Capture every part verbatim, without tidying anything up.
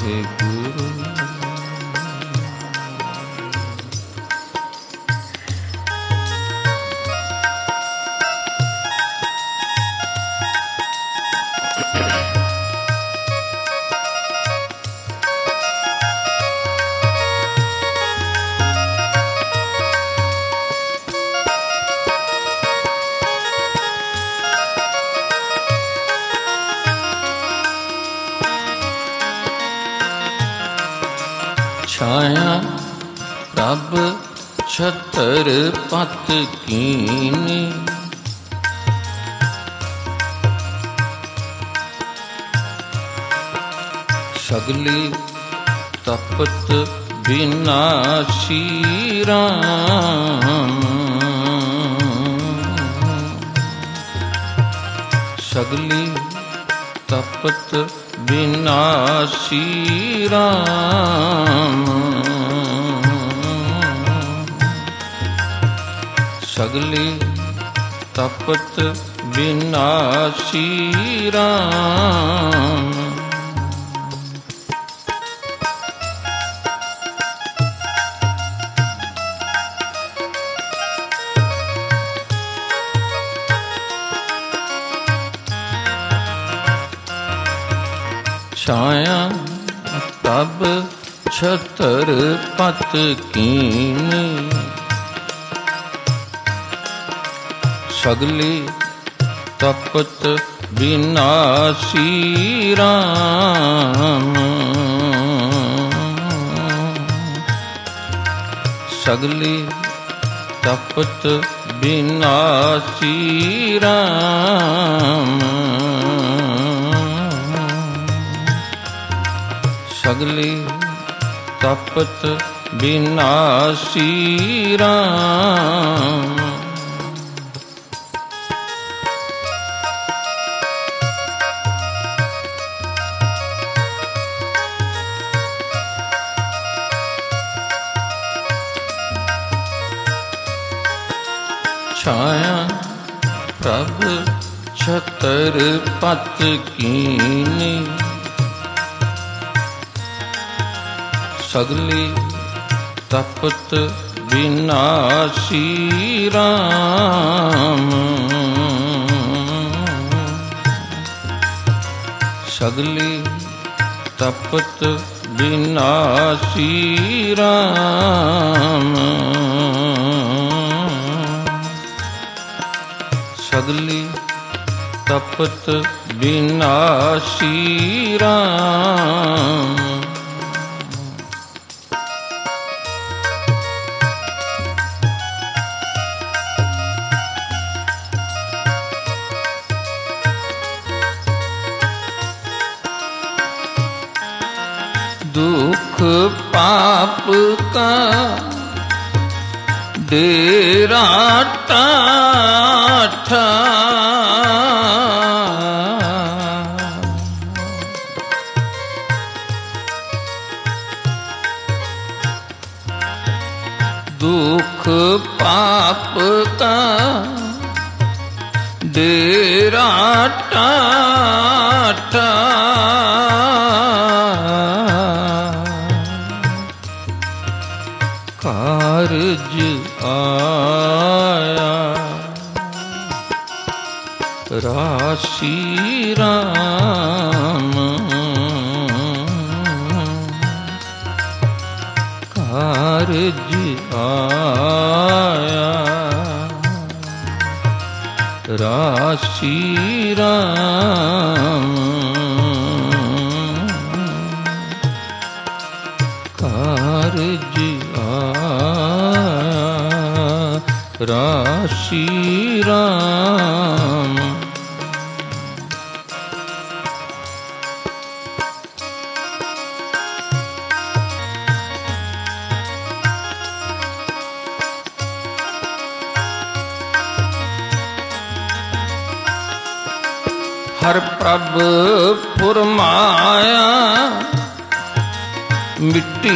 वाहेगुरु। छाया प्रभ छतर पत कीनी, सगली तपत विनाशी राम, सगली तपत विनाशी राम, सगली तपत विनाशी राम। छाया तब छतर पत कीनी, सगली तपत विनाशी राम, सगली तपत विनाशी राम, सगली तपत विनाशी राम। छाया प्रभ छतर पत कीनी, सगली तपत विनाशी राम, सगली तपत विनाशी राम, सगली तपत विनाशी राम। दुख पाप का डेरा टाठा, दुख पाप का डेरा टाठा, कारज आया राशि राम, कारज आया राशि राम, कारज राशि राम। हर प्रभ फुरमाया मिट्टी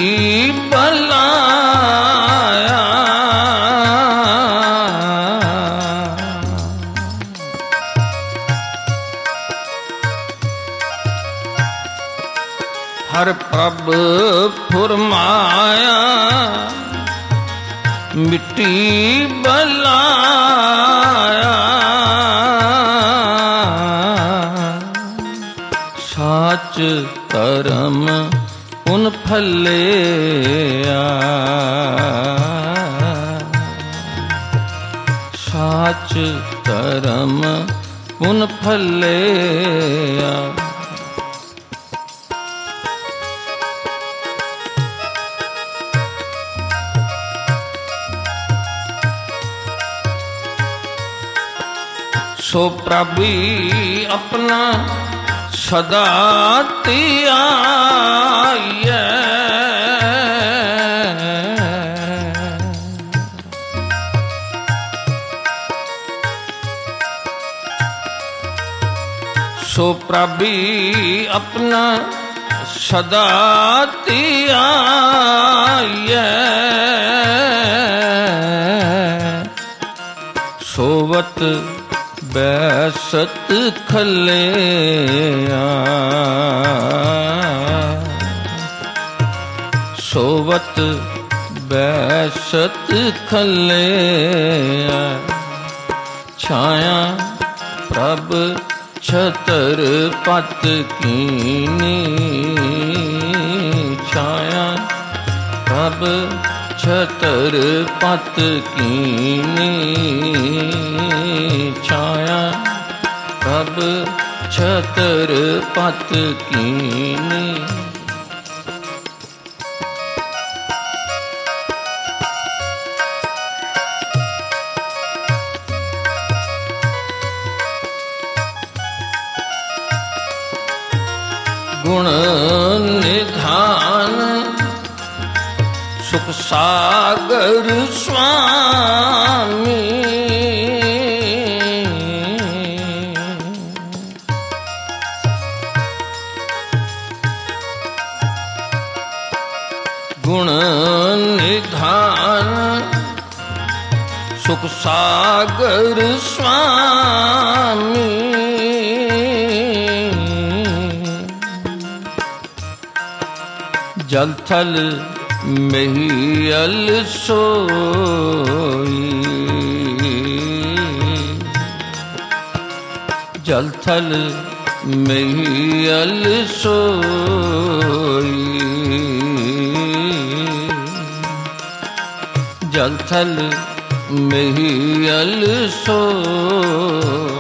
बलाया, हर प्रभ फुरमाया मिट्टी बलाया साच करम उन फलिया साच करम उन फलिया सो प्रभु अपना सदा त्याये सो प्रभु अपना सदा त्याये सोवत बैसत खलिया सोवत बैसत खलिया छाया प्रभ छतर पत कीनी छाया प्रभ छतर पत कीनी छाया प्रभ छतर पत कीनी गुण निधान सुख सागर स्वामी गुण निधान सुख सागर स्वामी जल थल महियल सोई जल थल महियल सोई जल थल महियल सोई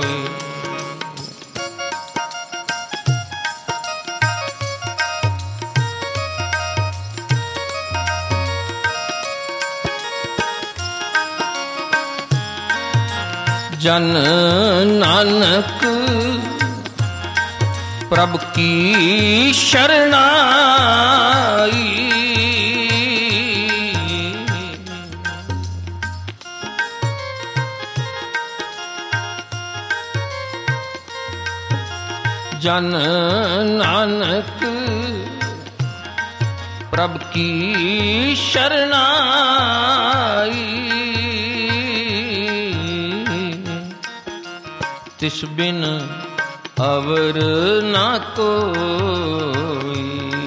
जन नानक प्रभु की शरणाई जन नानक प्रभु की शरणाई तिस बिन अवर ना कोई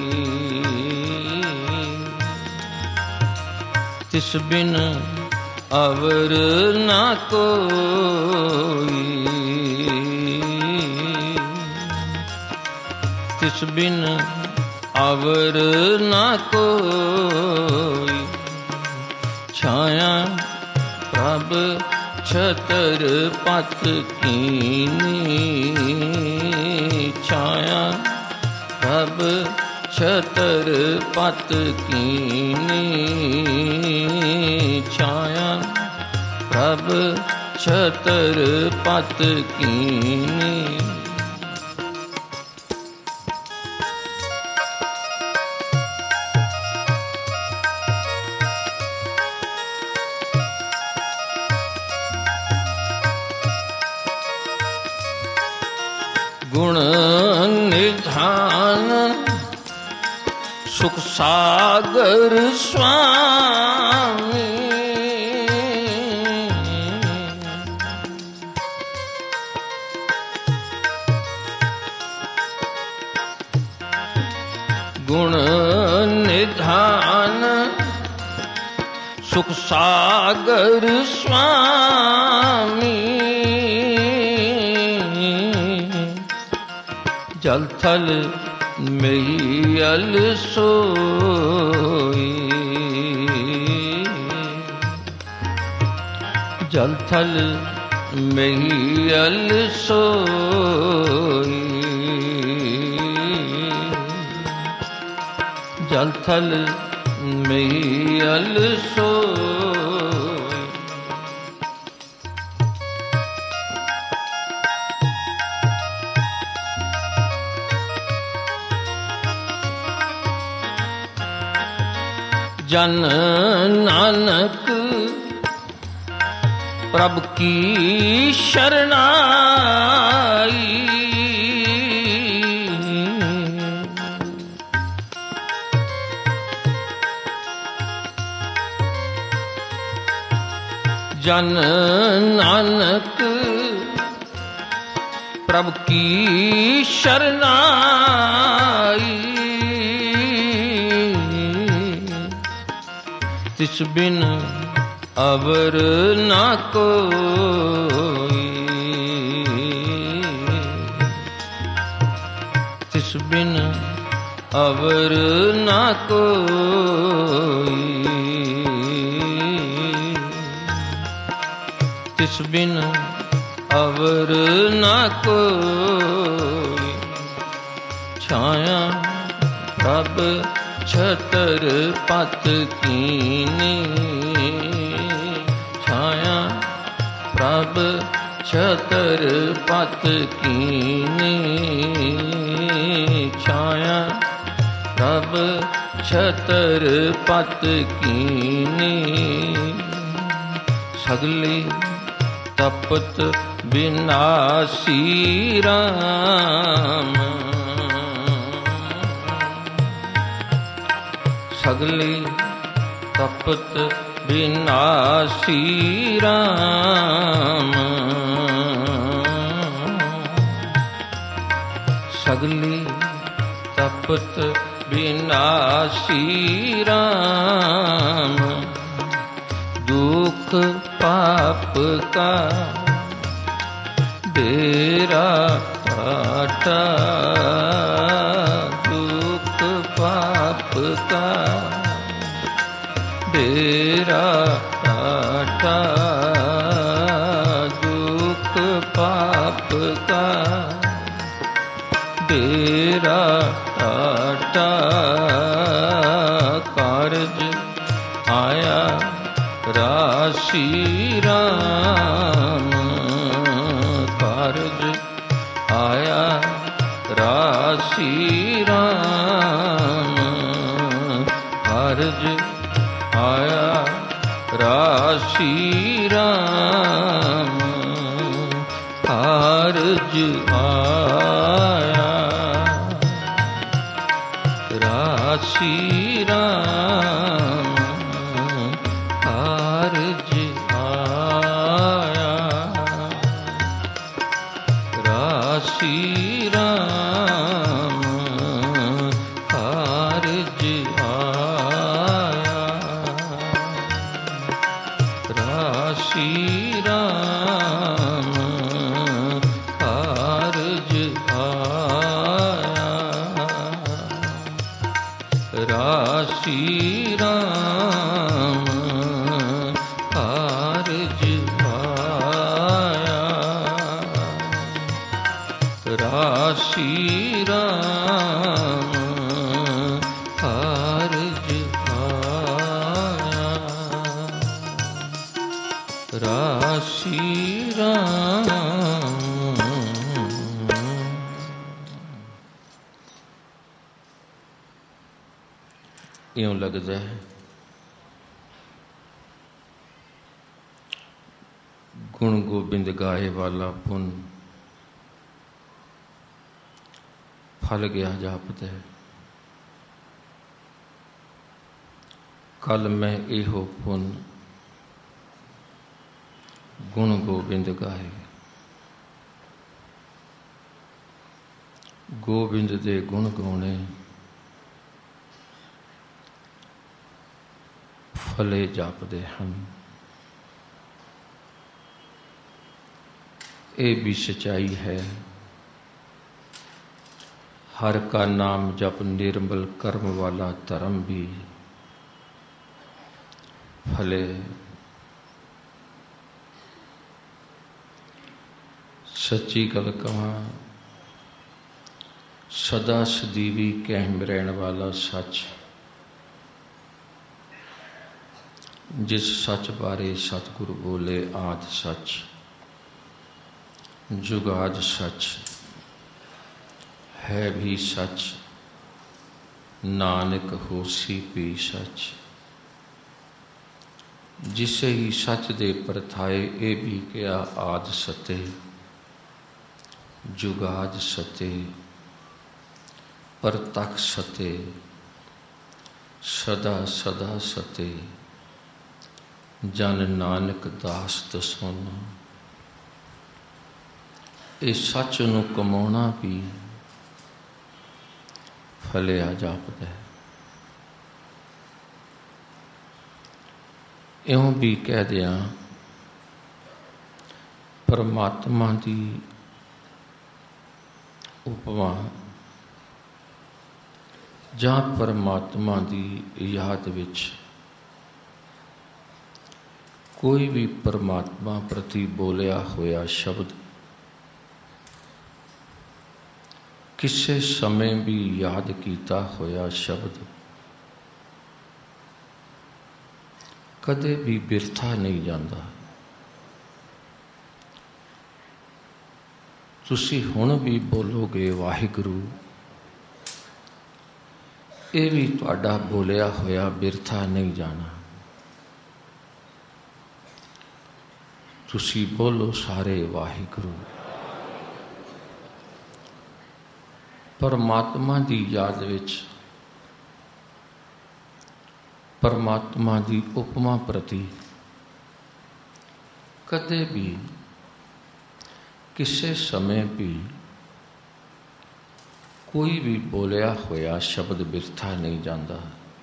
तिस बिन अवर ना कोई तिस बिन अवर ना कोई छाया प्रभ छतर पत कीनी छाया प्रभ छतर पत कीनी छाया प्रभ छतर पत कीनी गुण निधान सुख सागर स्वामी गुण निधान सुख सागर स्वामी जल थल मैयल सोई जल थल मैयल सोई जल थल मैयल सोई जन नानक प्रभु की शरणाई जन नानक प्रभु की शरणाई तिस बिन अवर ना कोई तिस बिन अवर ना कोई तिस बिन अवर ना कोई छाया प्रभ छतर पत कीनी छाया प्रभ छतर पत कीनी छाया प्रभ छतर पत कीनी सगली तपत विनाशी राम सगली तपत विनाशी राम सगली तपत विनाशी राम दुख पाप का बेरा काटा दुख पाप का बेरा काटा दुख पाप का बेरा काटा कारज आया राशि राम कारज आया राशि राम कारज आया राशि राम कारज आया राशि राम कारज आया राशि राम कारज आया राशि राम कारज आया राशि राम कारज आया राशि राम कारज आया राशि राम यूं लगता है गुण गोबिंद गाए वाला पुन फल गया जापद है कल मैं एहो पुन गुण गोबिंद गाए गोबिंद दे गुण गाने फले जापदे हन। ये भी सच्चाई है। हर का नाम जप निर्मल कर्म वाला धर्म भी फले। सच्ची गल कहां, सदा सदीवी कहम रहने वाला सच, जिस सच बारे सतगुरु बोले आद सच, जुगाद सच, है भी सच, नानक होसी भी सच। जिसे ही सच दे परथाए, ये भी क्या आद सते, जुगाद सते, परतख सते, सदा सदा सते, जन नानक दास दसोना। ये सच नूं कमाउणा भी फलिया जापदा है। इउं भी कह दियां, परमात्मा दी उपमा जां परमात्मा दी याद विच कोई भी परमात्मा प्रति बोलिया होया शब्द किसी समय भी याद किया होया शब्द कदे भी बिरथा नहीं जाता। तुसी हुण भी बोलोगे वाहिगुरू, ये भी तुहाडा बोलिया होया बिरथा नहीं जाना। तुसी बोलो सारे वाहिगुरू। परमात्मा दी याद विच परमात्मा दी उपमा प्रति कदे भी किसी समय भी कोई भी बोलिया होया शब्द बिरथा नहीं जाता।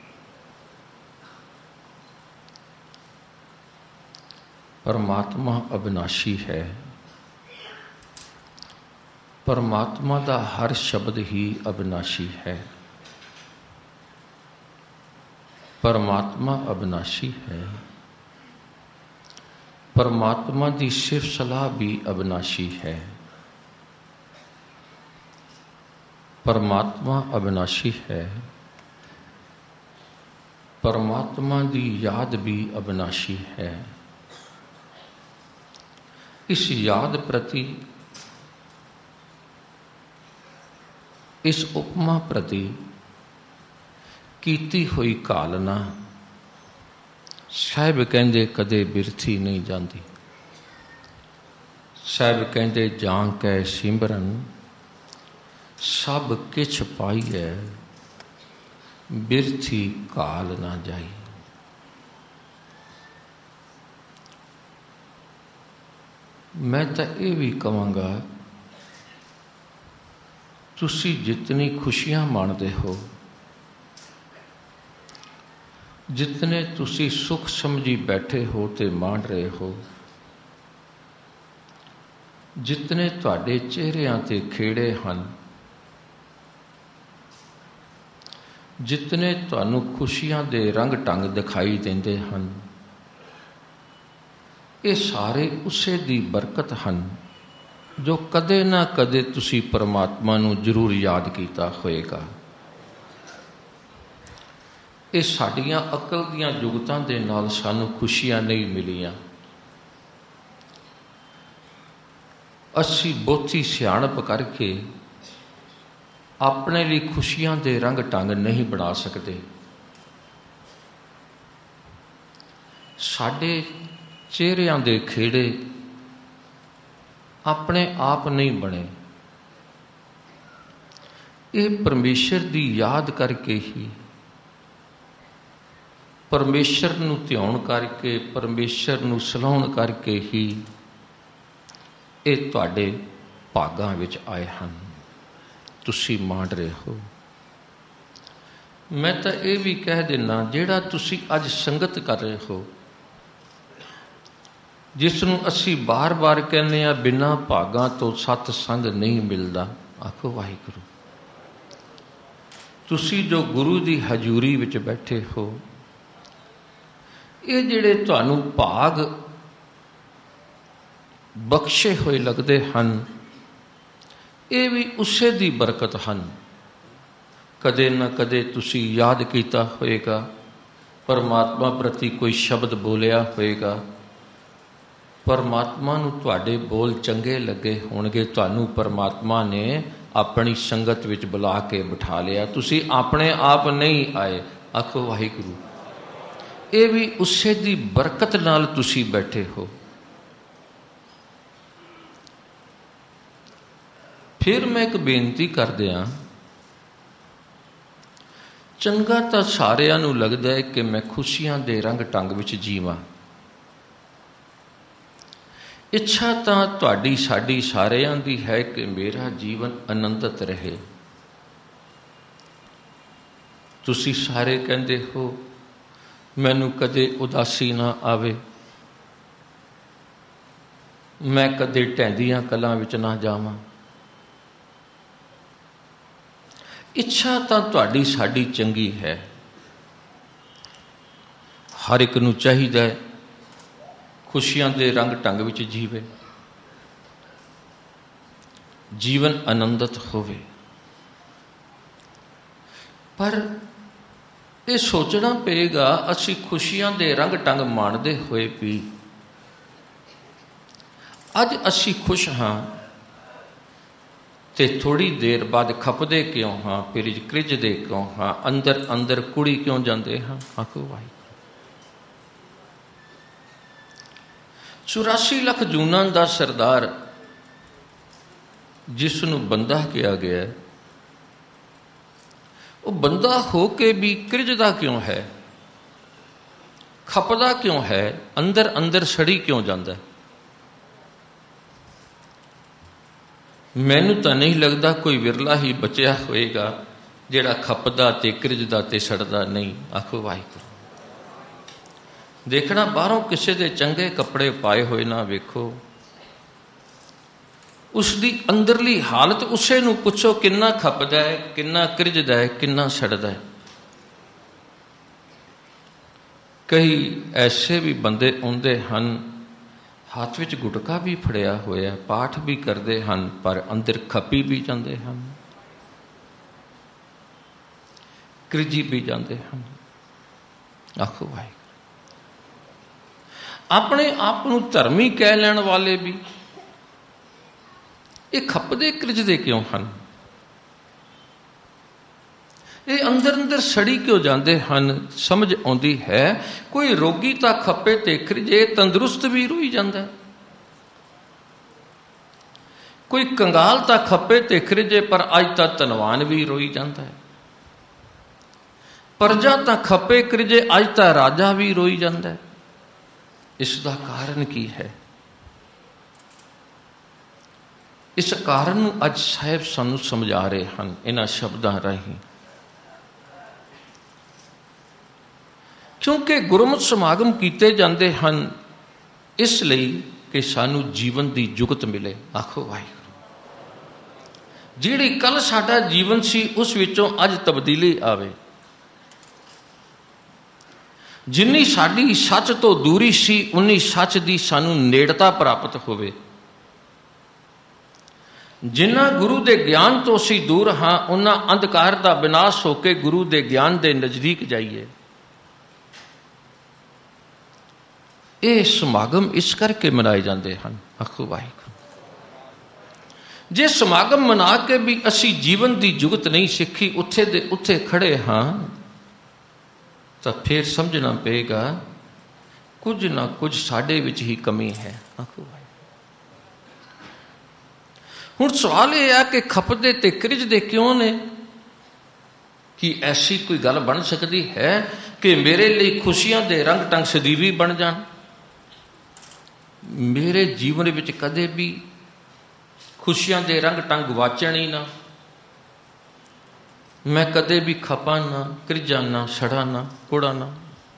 परमात्मा अविनाशी है। परमात्मा का हर शब्द ही अविनाशी है। परमात्मा अविनाशी है। परमात्मा की सिर्फ सलाह भी अविनाशी है। परमात्मा अविनाशी है। परमात्मा की याद भी अविनाशी है। इस याद प्रति, इस उपमा प्रति कीती हुई कालना साहिब कहंदे कदे बिरथी नहीं जाती। साहिब कहंदे जां कै सिमरन सब किछ पाई है, बिरथी काल ना जाई। मैं तो ये भी कहूँगा, तुसी जितनी खुशियां माणदे हो, जितने तुसी सुख समझी बैठे हो ते मान रहे हो, जितने तुहाडे चेहरियां ते खेड़े हन, जितने तुहानू खुशियां दे रंग ढंग दिखाई देंदे हन, ये सारे उसे दी बरकत हन जो कदे ना कदे तुसी परमात्मा नू जरूर याद किया होएगा। ये साडियां अकल दियां जुगतां दे नाल सानू खुशियां नहीं मिलियां। असी बहुती सियाणप करके अपने लिए खुशियां दे रंग ढंग नहीं बना सकते। साडे चेहरियां दे खेड़े अपने आप नहीं बने। ये परमेश्वर दी याद करके ही, परमेश्वर नू ध्यान करके, परमेश्वर नू सलाहण करके ही ये तुहाडे भागां विच आए हन। तुसी मान रहे हो। मैं तो ये भी कह देना, जिहड़ा तुसी अज संगत कर रहे हो, जिसनों असी बार बार कहने आ बिना भागां तो सतसंग नहीं मिलता, आखो वाहिगुरू। तुसी जो गुरु की हजूरी विच बैठे हो, ये जिहड़े तुहानूं भाग बख्शे हुए लगते हैं, ये भी उसे दी बरकत हैं। कदे न कदे तुसी याद किया होएगा, परमात्मा प्रति कोई शब्द बोलिया होएगा, परमात्मा नूं तुहाडे बोल चंगे लगे होणगे, तुहानूं परमात्मा ने अपनी संगत विच बुला के बिठा लिया, तुसी अपने आप नहीं आए। आखो वाहिगुरू। ये भी उसे दी बरकत नाल तुसी बैठे हो। फिर मैं एक बेनती कर दिया, चंगा तो सारिਆਂ ਨੂੰ लगता है कि मैं खुशियां दे रंग ढंग विच जीवां। इच्छा तो तुहाडी साडी सारिਆਂ दी है कि मेरा जीवन आनंदित रहे। तुसी सारे कहंदे हो मैनू कदे उदासी ना आवे, मैं कदे ढैंदियां कलां विच ना जावां। इच्छा तो तुहाडी साडी चंगी है, हर एक नूं चाहीदा है खुशियां दे रंग ढंग विच जीवे, जीवन आनंदित होवे। पर यह सोचना पेगा, असी खुशियां दे रंग ढंग माणदे होए भी अज असी खुश हाँ ते थोड़ी देर बाद खपदे क्यों हाँ, फिर क्रिजदे क्यों हाँ, अंदर अंदर कुड़ी क्यों जाते हाँ। आखो वाहिगुरू। चौरासी लख जूनां दा सरदार जिसनूं बंदा कहा गया है, वो बंदा हो के भी क्रिजदा क्यों है, खपदा क्यों है, अंदर अंदर सड़ी क्यों जाता है। मैनू तो नहीं लगता कोई विरला ही बचिया होएगा जिहड़ा खपदा ते क्रिजदा ते सड़दा नहीं। आखो वाहिगुरू। देखना बाहरों किसी दे चंगे कपड़े पाए हुए ना वेखो, उसकी अंदरली हालत उसे नूं पुछो किन्ना खपदा है, किन्ना क्रिजदा है, किन्ना सड़दा है। कई ऐसे भी बंदे आउंदे हन, हाथ विच गुटका भी फड़िया होया, पाठ भी करते हैं, पर अंदर खपी भी जाते हैं, क्रिजी भी जाते हैं। आखो भाई, अपने आप को धर्मी कह लैण वाले भी ये खपदे क्रिजदे क्यों हैं, ये अंदर अंदर सड़ी क्यों जाते हैं। समझ आती है कोई रोगी तो खपे ते क्रिजे, तंदुरुस्त भी रोई जाता है। कोई कंगाल तो खपे ते क्रिजे, पर अज तक धनवान भी रोई जाता है। प्रजा तो खपे क्रिजे, अज तक राजा भी रोई जाता है। इसका कारण की है? इस कारण अज साहिब सानू समझा रहे हैं इन्हां शब्दां राहीं। क्योंकि गुरमत समागम कीते जाते हैं इसलिए कि सानू जीवन की जुगत मिले। आखो वाहिगुरू। जिहड़ी कल साडा जीवन सी उस विचों अज तब्दीली आवे, जिन्नी साडी सच तो दूरी सी उन्नी सच की सानू नेड़ता प्राप्त होवे। जिन्ना गुरु के ज्ञान तो असी दूर हाँ, उन्ना अंधकार का विनाश होके गुरु के ज्ञान के नज़दीक जाइए। ये समागम इस करके मनाए जाते हैं। आखो वाहिगुरू। जे समागम मना के भी असी जीवन की जुगत नहीं सीखी, उत्थे दे उत्थे खड़े हाँ, तो फिर समझना पेगा कुछ ना कुछ साडे विच ही कमी है। आखो वाहिगुरू। हुण सवाल यह है कि खपदे ते क्रिजदे क्यों ने? कि ऐसी कोई गल बन सकती है कि मेरे लिए खुशियां दे रंग टंग सदीवी बन जान? मेरे जीवन विच कदे भी खुशियां दे रंग टंग गवाचण ही ना। मैं कदे भी खपा ना, क्रिजा ना, सड़ा ना, कोड़ा ना।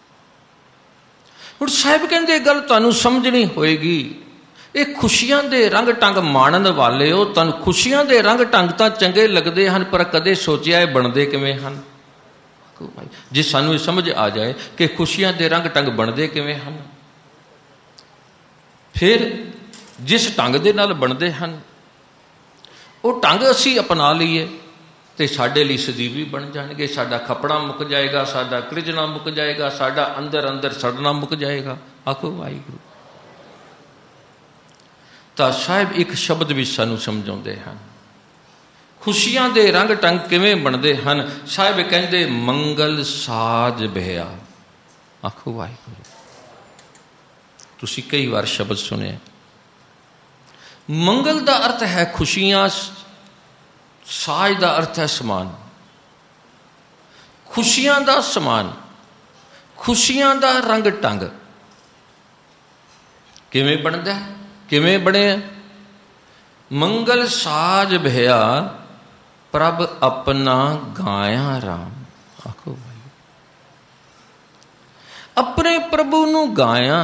हुण साहिब कहंदे गल तुहानूं समझनी होएगी। ये खुशियां दे रंग टंग माणन वाले हो, तुहानूं खुशियां दे रंग टंग तां चंगे लगदे हन, पर कदे सोचिया ये बनदे किवें हन? जे सानूं ये समझ आ जाए कि खुशियां दे रंग टंग बनदे किवें हन, फिर जिस ढंग दे नाल बनदे हन ਉਹ ਢੰਗ ਅਸੀਂ ਅਪਣਾ ਲਈਏ ਤੇ ਸਾਡੇ ਲਈ ਸਦੀਵੀ ਬਣ ਜਾਣਗੇ। ਸਾਡਾ ਖਪੜਾ ਮੁੱਕ ਜਾਏਗਾ, ਸਾਡਾ ਕ੍ਰਿਜਣਾ ਮੁੱਕ ਜਾਏਗਾ, ਸਾਡਾ ਅੰਦਰ ਅੰਦਰ ਸੜਨਾ ਮੁੱਕ ਜਾਏਗਾ। ਆਖੋ ਵਾਹਿਗੁਰੂ। ਤਾਂ ਸਾਹਿਬ ਇੱਕ ਸ਼ਬਦ ਵਿੱਚ ਸਾਨੂੰ ਸਮਝਾਉਂਦੇ ਹਨ ਖੁਸ਼ੀਆਂ ਦੇ ਰੰਗ ਢੰਗ ਕਿਵੇਂ ਬਣਦੇ ਹਨ। ਸਾਹਿਬ ਕਹਿੰਦੇ ਮੰਗਲ ਸਾਜ ਬਿਆ। ਆਖੋ ਵਾਹਿਗੁਰੂ। ਤੁਸੀਂ ਕਈ ਵਾਰ ਸ਼ਬਦ ਸੁਣਿਆ। मंगल का अर्थ है खुशियां, साज का अर्थ है समान। खुशियां का समान, खुशियां का रंग टंग किवें बनता है, किवें बने? मंगल साज भया प्रभ अपना गाया राम। आखो भाई अपने प्रभु नूं गाया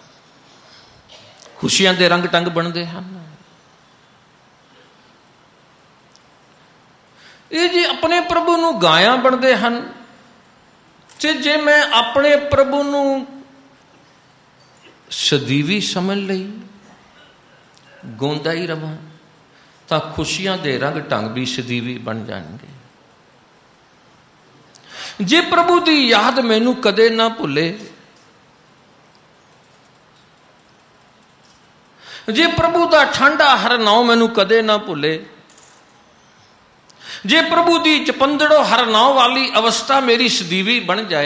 खुशियां दे रंग टंग बनते हैं। ये जी अपने प्रभु नूं गाया बनते हैं ते जे मैं अपने प्रभु नूं सदीवी समझ लई गाउंदा ही रवां तां खुशियां दे रंग ढंग भी सदीवी बन जाणगे। जे प्रभु की याद मैनू कदे ना भुले, जे प्रभु का ठंडा हर नाम मैनू कदे ना भुले, जे प्रभु की चपंदड़ो हर नाव वाली अवस्था मेरी सदीवी बन जाए,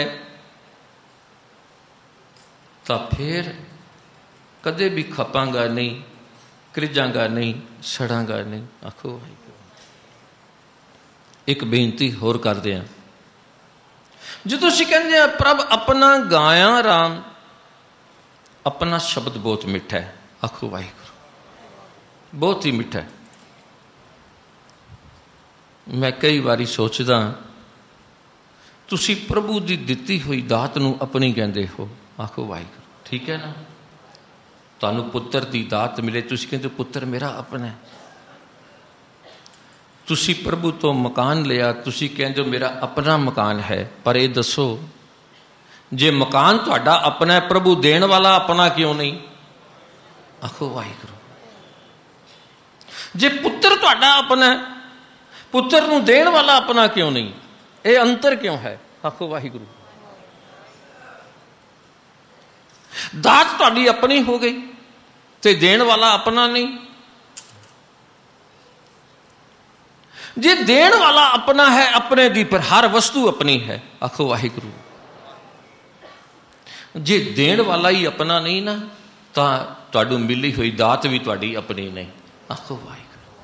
तो फिर कदे भी खपांगा नहीं, क्रिजांगा नहीं, सड़ांगा नहीं। आखो एक बेनती होर करते हैं। जो तुसीं कहंदे आ प्रभ अपना गाया राम, अपना शब्द बहुत मिठा है। आखो वाहिगुरू, बहुत ही मिठा है। मैं कई बारी सोचदा तुसी प्रभु की दिती हुई दात नूं अपनी कहंदे हो। आखो वाहिगुरू, ठीक है ना। तुहानूं पुत्र की दात मिले, तुसी कहंदे पुत्र मेरा अपना है। तुसी प्रभु तो मकान लिया, तुसी कहंदे मेरा अपना मकान है। पर ये दसो जे मकान तुहाडा अपना है, प्रभु देण वाला अपना क्यों नहीं? आखो वाहिगुरू। जे पुत्र तुहाडा अपना है, पुत्र नूं देण वाला अपना क्यों नहीं? ये अंतर क्यों है? आखो वाहिगुरू। दात तुहाडी अपनी हो गई ते देण वाला अपना नहीं। जे देण वाला अपना है अपने दी, पर हर वस्तु अपनी है। आखो वाहिगुरू। जे देण वाला ही अपना नहीं ना, तां तुहाडू मिली हुई दात भी तुहाडी अपनी नहीं। आखो वाहिगुरू।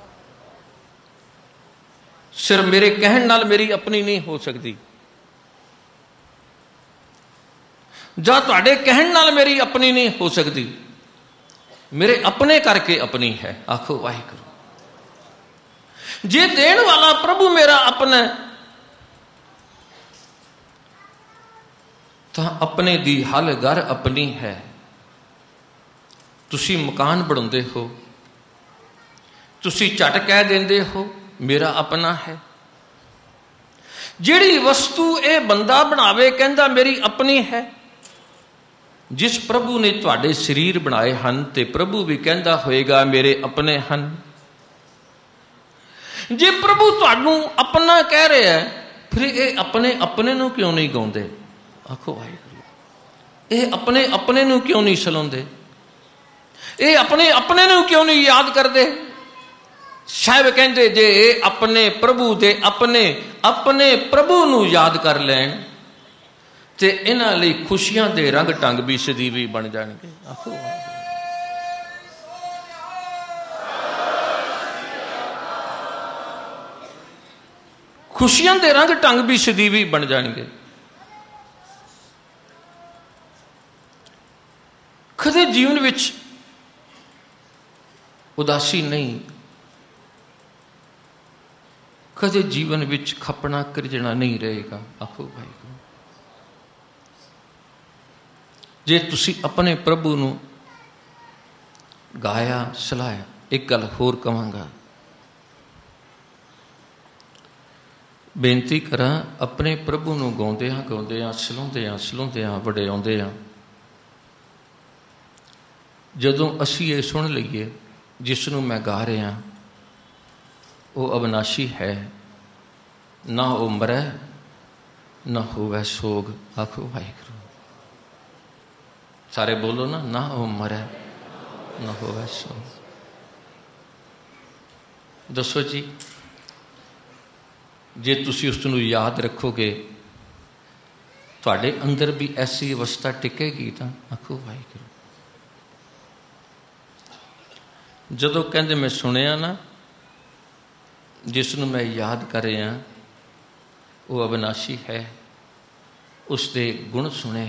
सिर्फ मेरे कहण नाल मेरी अपनी नहीं हो सकती, जां तुहाडे कहण नाल मेरी अपनी नहीं हो सकती, मेरे अपने करके अपनी है। आखो वाहिगुरू। जे देण वाला प्रभु मेरा अपना है, तां अपने दी हल घर अपनी है। तुसी मकान बनाते हो, तुसी झट कह देंदे हो मेरा अपना है। जिहड़ी वस्तु ये बंदा बनावे कहंदा मेरी अपनी है। जिस प्रभु ने तुहाडे शरीर बनाए हन ते प्रभु भी कहंदा होएगा मेरे अपने हन। जे प्रभु तुहानू अपना कह रहा है, फिर ये अपने अपने नू क्यों नहीं गाउंदे? आखो वाहिगुरू। ये अपने अपने नू क्यों नहीं सलाउंदे? ये अपने अपने नू क्यों नहीं याद करते? साहिब कहते जे अपने प्रभु दे अपने अपने प्रभु नू याद कर लैन ते इन्हां लई खुशियां दे रंग ढंग भी सदीवी बन जाणगे। आखो खुशियां दे रंग ढंग भी सदीवी बन जाणगे। कदे जीवन विच उदासी नहीं, ਕਦੇ ਜੀਵਨ ਵਿੱਚ ਖਪਣਾ ਕਰਜਣਾ ਨਹੀਂ ਰਹੇਗਾ। ਆਖੋ ਵਾਹਿਗੁਰੂ। ਜੇ ਤੁਸੀਂ ਆਪਣੇ ਪ੍ਰਭੂ ਨੂੰ ਗਾਇਆ ਸਲਾਹਿਆ, ਇੱਕ ਗੱਲ ਹੋਰ ਕਹਾਂਗਾ, ਬੇਨਤੀ ਕਰਾਂ, ਆਪਣੇ ਪ੍ਰਭੂ ਨੂੰ ਗਾਉਂਦਿਆਂ ਗਾਉਂਦਿਆਂ ਸਲਾਹੁੰਦਿਆਂ ਸਲਾਹੁੰਦਿਆਂ ਵਡਿਆਉਂਦਿਆਂ ਜਦੋਂ ਅਸੀਂ ਇਹ ਸੁਣ ਲਈਏ ਜਿਸ ਨੂੰ ਮੈਂ ਗਾ ਰਿਹਾ ਉਹ ਅਵਿਨਾਸ਼ੀ ਹੈ, ਨਾ ਉਹ ਮਰੈ ਨਾ ਹੋਵੇ ਸੋਗ। ਆਖੋ ਵਾਹਿਗੁਰੂ। ਸਾਰੇ ਬੋਲੋ ਨਾ, ਨਾ ਉਹ ਮਰੈ ਨਾ ਹੋਵੇ ਸੋਗ। ਦੱਸੋ ਜੀ, ਜੇ ਤੁਸੀਂ ਉਸ ਨੂੰ ਯਾਦ ਰੱਖੋਗੇ ਤੁਹਾਡੇ ਅੰਦਰ ਵੀ ਐਸੀ ਅਵਸਥਾ ਟਿਕੇਗੀ ਤਾਂ। ਆਖੋ ਵਾਹਿਗੁਰੂ। ਜਦੋਂ ਕਹਿੰਦੇ ਮੈਂ ਸੁਣਿਆ ਨਾ, ਜਿਸ ਨੂੰ ਮੈਂ ਯਾਦ ਕਰ ਰਿਹਾ ਉਹ ਅਵਿਨਾਸ਼ੀ ਹੈ, ਉਸ ਦੇ ਗੁਣ ਸੁਣੇ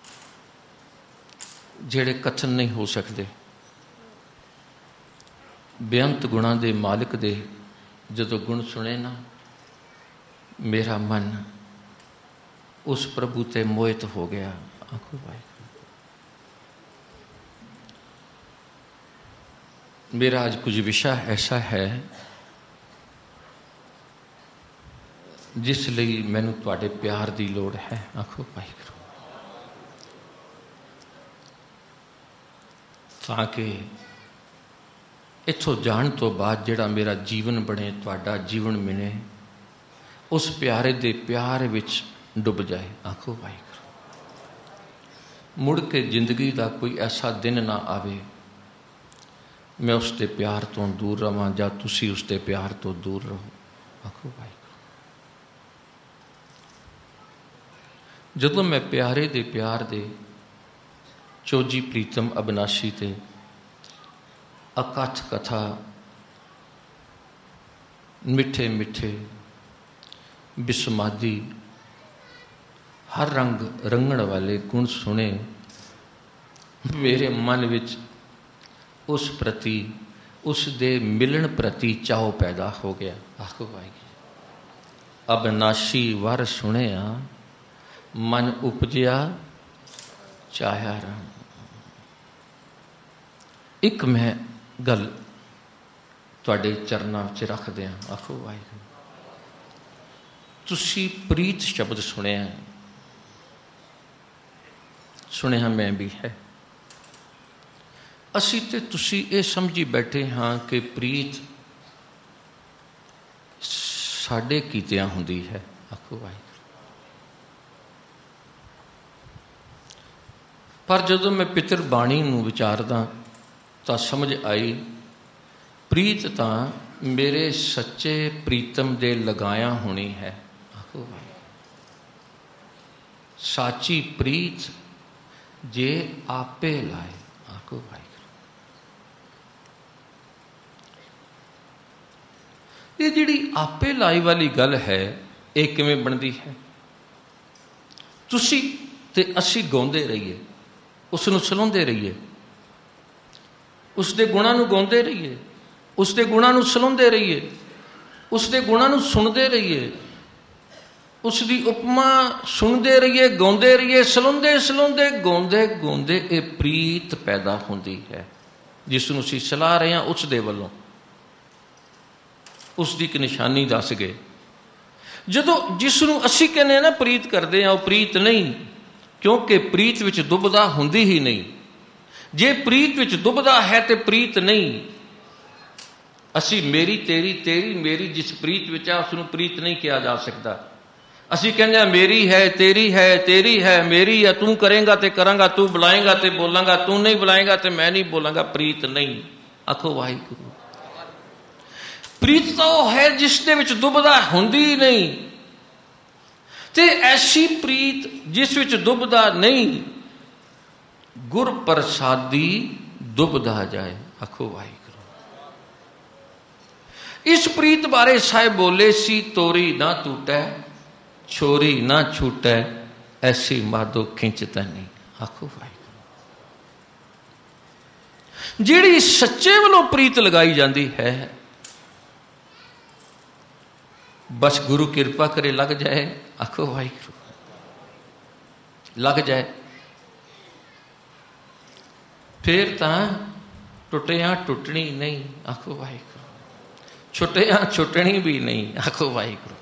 ਜਿਹੜੇ ਕਥਨ ਨਹੀਂ ਹੋ ਸਕਦੇ। ਬੇਅੰਤ ਗੁਣਾਂ ਦੇ ਮਾਲਕ ਦੇ ਜਦੋਂ ਗੁਣ ਸੁਣੇ ਨਾ, ਮੇਰਾ ਮਨ ਉਸ ਪ੍ਰਭੂ ਤੇ ਮੋਹਿਤ ਹੋ ਗਿਆ। ਆਖੋ ਵਾਹਿਗੁਰੂ। ਮੇਰਾ ਅੱਜ ਕੁਝ ਵਿਸ਼ਾ ਐਸਾ ਹੈ ਜਿਸ ਲਈ ਮੈਨੂੰ ਤੁਹਾਡੇ ਪਿਆਰ ਦੀ ਲੋੜ ਹੈ। ਆਖੋ ਵਾਹਿਗੁਰੂ। ਤਾਂ ਕਿ ਇੱਥੋਂ ਜਾਣ ਤੋਂ ਬਾਅਦ ਜਿਹੜਾ ਮੇਰਾ ਜੀਵਨ ਬਣੇ, ਤੁਹਾਡਾ ਜੀਵਨ ਮਿਲੇ, ਉਸ ਪਿਆਰੇ ਦੇ ਪਿਆਰ ਵਿੱਚ ਡੁੱਬ ਜਾਏ। ਆਖੋ ਵਾਹਿਗੁਰੂ। ਮੁੜ ਕੇ ਜ਼ਿੰਦਗੀ ਦਾ ਕੋਈ ਐਸਾ ਦਿਨ ਨਾ ਆਵੇ ਮੈਂ ਉਸ ਦੇ ਪਿਆਰ ਤੋਂ ਦੂਰ ਰਹਾਂ ਜਾਂ ਤੁਸੀਂ ਉਸ ਦੇ ਪਿਆਰ ਤੋਂ ਦੂਰ ਰਹੋ। ਆਖੋ ਵਾਹਿਗੁਰੂ। ਜਦੋਂ ਮੈਂ ਪਿਆਰੇ ਦੇ ਪਿਆਰ ਦੇ ਚੋਜੀ ਪ੍ਰੀਤਮ ਅਬਨਾਸ਼ੀ ਤੇ ਅਕਥ ਕਥਾ, ਮਿੱਠੇ ਮਿੱਠੇ ਬਿਸਮਾਦੀ ਹਰ ਰੰਗ ਰੰਗਣ ਵਾਲੇ ਗੁਣ ਸੁਣੇ, ਮੇਰੇ ਮਨ ਵਿੱਚ ਉਸ ਪ੍ਰਤੀ, ਉਸ ਦੇ ਮਿਲਣ ਪ੍ਰਤੀ ਚਾਅ ਪੈਦਾ ਹੋ ਗਿਆ। ਆਖੋ ਵਾਹਿਗੁਰੂ। ਅਬਨਾਸ਼ੀ ਵਰ ਸੁਣਿਆ ਮਨ ਉਪਜਿਆ ਚਾਹਿਆ ਰਾਮ। ਇੱਕ ਮੈਂ ਗੱਲ ਤੁਹਾਡੇ ਚਰਨਾਂ ਵਿੱਚ ਰੱਖਦੇ ਹਾਂ। ਆਖੋ ਵਾਹਿਗੁਰੂ। ਤੁਸੀਂ ਪ੍ਰੀਤ ਸ਼ਬਦ ਸੁਣਿਆ, ਸੁਣਿਆ ਮੈਂ ਵੀ ਹੈ। ਅਸੀਂ ਤੇ ਤੁਸੀਂ ਇਹ ਸਮਝੀ ਬੈਠੇ ਹਾਂ ਕਿ ਪ੍ਰੀਤ ਸਾਡੇ ਕੀਤਿਆਂ ਹੁੰਦੀ ਹੈ। ਆਖੋ ਵਾਹਿਗੁਰੂ। ਪਰ ਜਦੋਂ ਮੈਂ ਪਿਤਰ ਬਾਣੀ ਨੂੰ ਵਿਚਾਰਦਾ ਤਾਂ ਸਮਝ ਆਈ, ਪ੍ਰੀਤ ਤਾਂ ਮੇਰੇ ਸੱਚੇ ਪ੍ਰੀਤਮ ਦੇ ਲਗਾਇਆ ਹੋਣੀ ਹੈ। ਆਖੋ ਵਾਹਿਗੁਰੂ। ਸਾਚੀ ਪ੍ਰੀਤ ਜੇ ਆਪੇ ਲਾਏ। ਆਖੋ ਵਾਹਿਗੁਰੂ। ਇਹ ਜਿਹੜੀ ਆਪੇ ਲਾਈ ਵਾਲੀ ਗੱਲ ਹੈ, ਇਹ ਕਿਵੇਂ ਬਣਦੀ ਹੈ? ਤੁਸੀਂ ਤੇ ਅਸੀਂ ਗਾਉਂਦੇ ਰਹੀਏ, ਉਸ ਨੂੰ ਸਲਾਹੁੰਦੇ ਰਹੀਏ, ਉਸ ਦੇ ਗੁਣਾਂ ਨੂੰ ਗਾਉਂਦੇ ਰਹੀਏ, ਉਸ ਦੇ ਗੁਣਾਂ ਨੂੰ ਸਲਾਹੁੰਦੇ ਰਹੀਏ, ਉਸ ਦੇ ਗੁਣਾਂ ਨੂੰ ਸੁਣਦੇ ਰਹੀਏ, ਉਸ ਦੀ ਉਪਮਾ ਸੁਣਦੇ ਰਹੀਏ, ਗਾਉਂਦੇ ਰਹੀਏ, ਸਲਾਹੁੰਦੇ ਸਲਾਹੁੰਦੇ ਗਾਉਂਦੇ ਗਾਉਂਦੇ ਇਹ ਪ੍ਰੀਤ ਪੈਦਾ ਹੁੰਦੀ ਹੈ ਜਿਸ ਨੂੰ ਅਸੀਂ ਸਲਾਹ ਰਹੇ ਹਾਂ ਉਸ ਦੇ ਵੱਲੋਂ। ਉਸ ਦੀ ਇੱਕ ਨਿਸ਼ਾਨੀ ਦੱਸ ਗਏ। ਜਦੋਂ ਜਿਸ ਨੂੰ ਅਸੀਂ ਕਹਿੰਦੇ ਹਾਂ ਨਾ ਪ੍ਰੀਤ ਕਰਦੇ ਹਾਂ, ਉਹ ਪ੍ਰੀਤ ਨਹੀਂ, ਕਿਉਂਕਿ ਪ੍ਰੀਤ ਵਿੱਚ ਦੁਬਦਾ ਹੁੰਦੀ ਹੀ ਨਹੀਂ। ਜੇ ਪ੍ਰੀਤ ਵਿੱਚ ਦੁਬਦਾ ਹੈ ਤੇ ਪ੍ਰੀਤ ਨਹੀਂ। ਅਸੀਂ ਮੇਰੀ ਤੇਰੀ ਤੇਰੀ ਮੇਰੀ ਜਿਸ ਪ੍ਰੀਤ ਵਿੱਚ ਆ ਉਸ ਨੂੰ ਪ੍ਰੀਤ ਨਹੀਂ ਕਿਹਾ ਜਾ ਸਕਦਾ। ਅਸੀਂ ਕਹਿੰਦੇ ਹਾਂ ਮੇਰੀ ਹੈ, ਤੇਰੀ ਹੈ, ਤੇਰੀ ਹੈ, ਮੇਰੀ ਹੈ, ਤੂੰ ਕਰੇਂਗਾ ਤੇ ਕਰਾਂਗਾ, ਤੂੰ ਬੁਲਾਏਂਗਾ ਤੇ ਬੋਲਾਂਗਾ, ਤੂੰ ਨਹੀਂ ਬੁਲਾਏਂਗਾ ਤੇ ਮੈਂ ਨਹੀਂ ਬੋਲਾਂਗਾ। ਪ੍ਰੀਤ ਨਹੀਂ। ਆਖੋ ਵਾਹਿਗੁਰੂ। ਪ੍ਰੀਤ ਤਾਂ ਉਹ ਹੈ ਜਿਸ ਦੇ ਵਿੱਚ ਦੁਬਦਾ ਹੁੰਦੀ ਹੀ ਨਹੀਂ, ਤੇ ਐਸੀ ਪ੍ਰੀਤ ਜਿਸ ਵਿੱਚ ਦੁਬਦਾ ਨਹੀਂ, ਗੁਰ ਪ੍ਰਸਾਦੀ ਦੁਬਦਾ ਜਾਏ। ਆਖੋ ਵਾਹਿਗੁਰੂ। ਇਸ ਪ੍ਰੀਤ ਬਾਰੇ ਸਾਹਿਬ ਬੋਲੇ ਸੀ, ਤੋਰੀ ਨਾ ਟੂਟੈ ਛੋਰੀ ਨਾ ਛੂਟੈ, ਐਸੀ ਮਾਧੋ ਖਿੰਚਤਾ ਨਹੀਂ। ਆਖੋ ਵਾਹਿਗੁਰੂ। ਜਿਹੜੀ ਸੱਚੇ ਵੱਲੋਂ ਪ੍ਰੀਤ ਲਗਾਈ ਜਾਂਦੀ ਹੈ बस गुरु किरपा करे लग जाए, आखो वाहिगुरू, लग जाए, फिर तो टुटिया टुटनी नहीं, आखो वाहिगुरू, छुटिया छुटनी भी नहीं, आखो वाहिगुरू,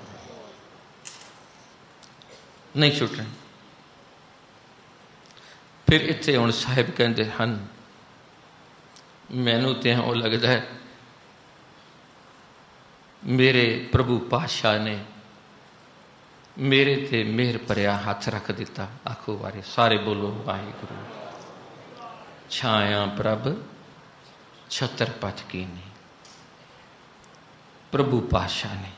नहीं छुटनी। फिर इत्थे हुण साहिब कहते हैं, मैनू तो वो लगता है मेरे प्रभु पातशाह ने मेरे ते मेहर भरिया हाथ रख दिता। आखो वारे सारे बोलो वाहिगुरू। छाया प्रभ छतर पथ की नहीं, प्रभु पातशाह ने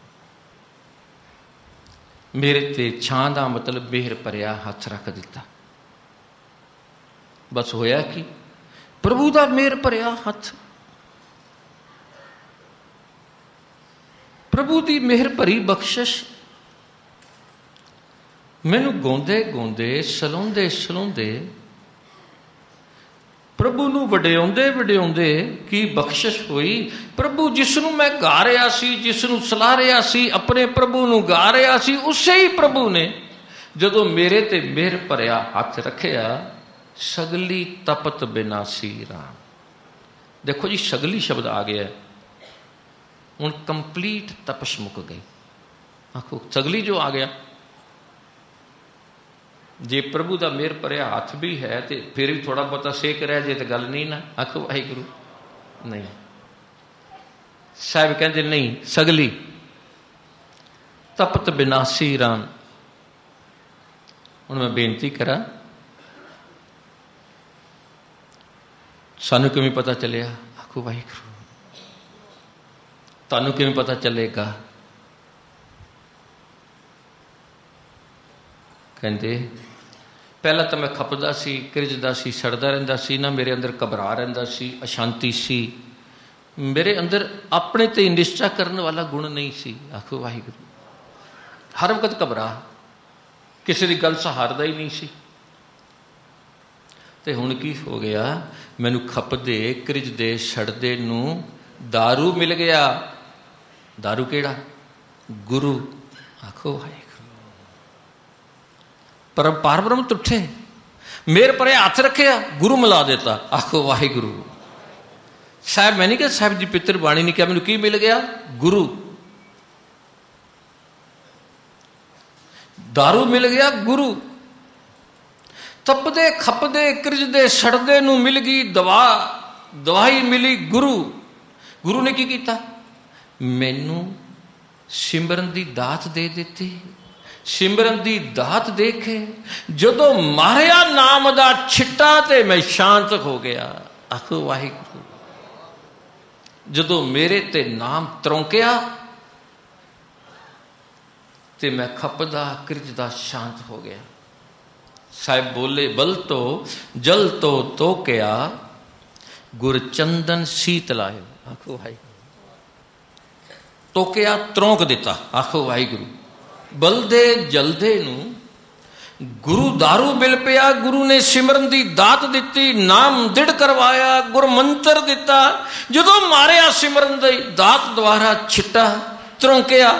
मेरे ते छां दा मतलब मेहर भरिया हाथ रख दिता। बस होया कि प्रभु दा मेहर भरिया हाथ, प्रभु दी मेहर भरी बख्शिश मैनू गाउंदे गाउंदे सलाउंदे सलाउंदे प्रभु नू वडियाउंदे वडियाउंदे की बख्शिश हुई। प्रभु जिसनू मैं गा रहा सी, जिसनू सलाह रहा सी, अपने प्रभु नू गा रहा सी, उसे ही प्रभु ने जदों मेरे ते मेहर भरिया हाथ रखिया, सगली तपत बिनासी राम। देखो जी सगली शब्द आ गया, हुण कंप्लीट तपश मुक गई। आखो सगली जो आ गया, जे प्रभु का मेहर भरिया हाथ भी है तो फिर भी थोड़ा बहुता सेक रह जाए तो गल नहीं ना। आखो वाहिगुरू नहीं, साहब कहते नहीं, सगली तपत बिनासी राम। हुण मैं बेनती करा, सानू किवें पता चलिया? आखो वाहिगुरू, तानू किवें पता चलेगा? कहते पहला तो मैं खपदा सी, किरजदा सी, सड़दा रहिंदा सी ना, मेरे अंदर घबरा रहिंदा सी, अशांति सी, मेरे अंदर अपने ते निश्चा करने वाला गुण नहीं सी। आखो वाहिगुरू, हर वक्त घबरा, किसी की गल सहारदा ही नहीं सी। ते हुण की हो गया, मैनू खपदे किरजदे सड़दे नू दारू मिल गया। दारू केड़ा? गुरु। आखो वाहिगुरू, पर पार ब्रह्म तुठे मेरे परे हाथ रखे, गुरु मिला देता। आखो वाहिगुरू। साहब मैं नहीं कहा, साहब जी पितर बाणी नहीं कहा, मैनू की मिल गया? गुरु। दारू मिल गया, गुरु। तपदे खपदे किरजदे सड़दे नू मिल गई दवा, दवाई मिली गुरु। गुरु ने की किया? मैनू सिमरन दी दात दे दी। सिमरन दी दात देखे जदों मारिया नाम दा छिट्टा ते मैं शांत हो गया। आखो वाहिगुरू, जदों मेरे ते नाम तरौंकिया ते मैं खपदा किरजदा शांत हो गया। साहिब बोले, बल तो जल तो तो क्या गुर चंदन शीत लायो। आखो वाहिगुरू, तोकिया तरौंक दिता। आखो वाहिगुरू, बलदे जलदे नू गुरु दारू मिल पिया। गुरु ने सिमरन दी दात दिती, नाम दृढ़ करवाया, गुर मंत्र दिता। जदों मारिया सिमरन दी दात द्वारा छिट्टा तरौंकिया,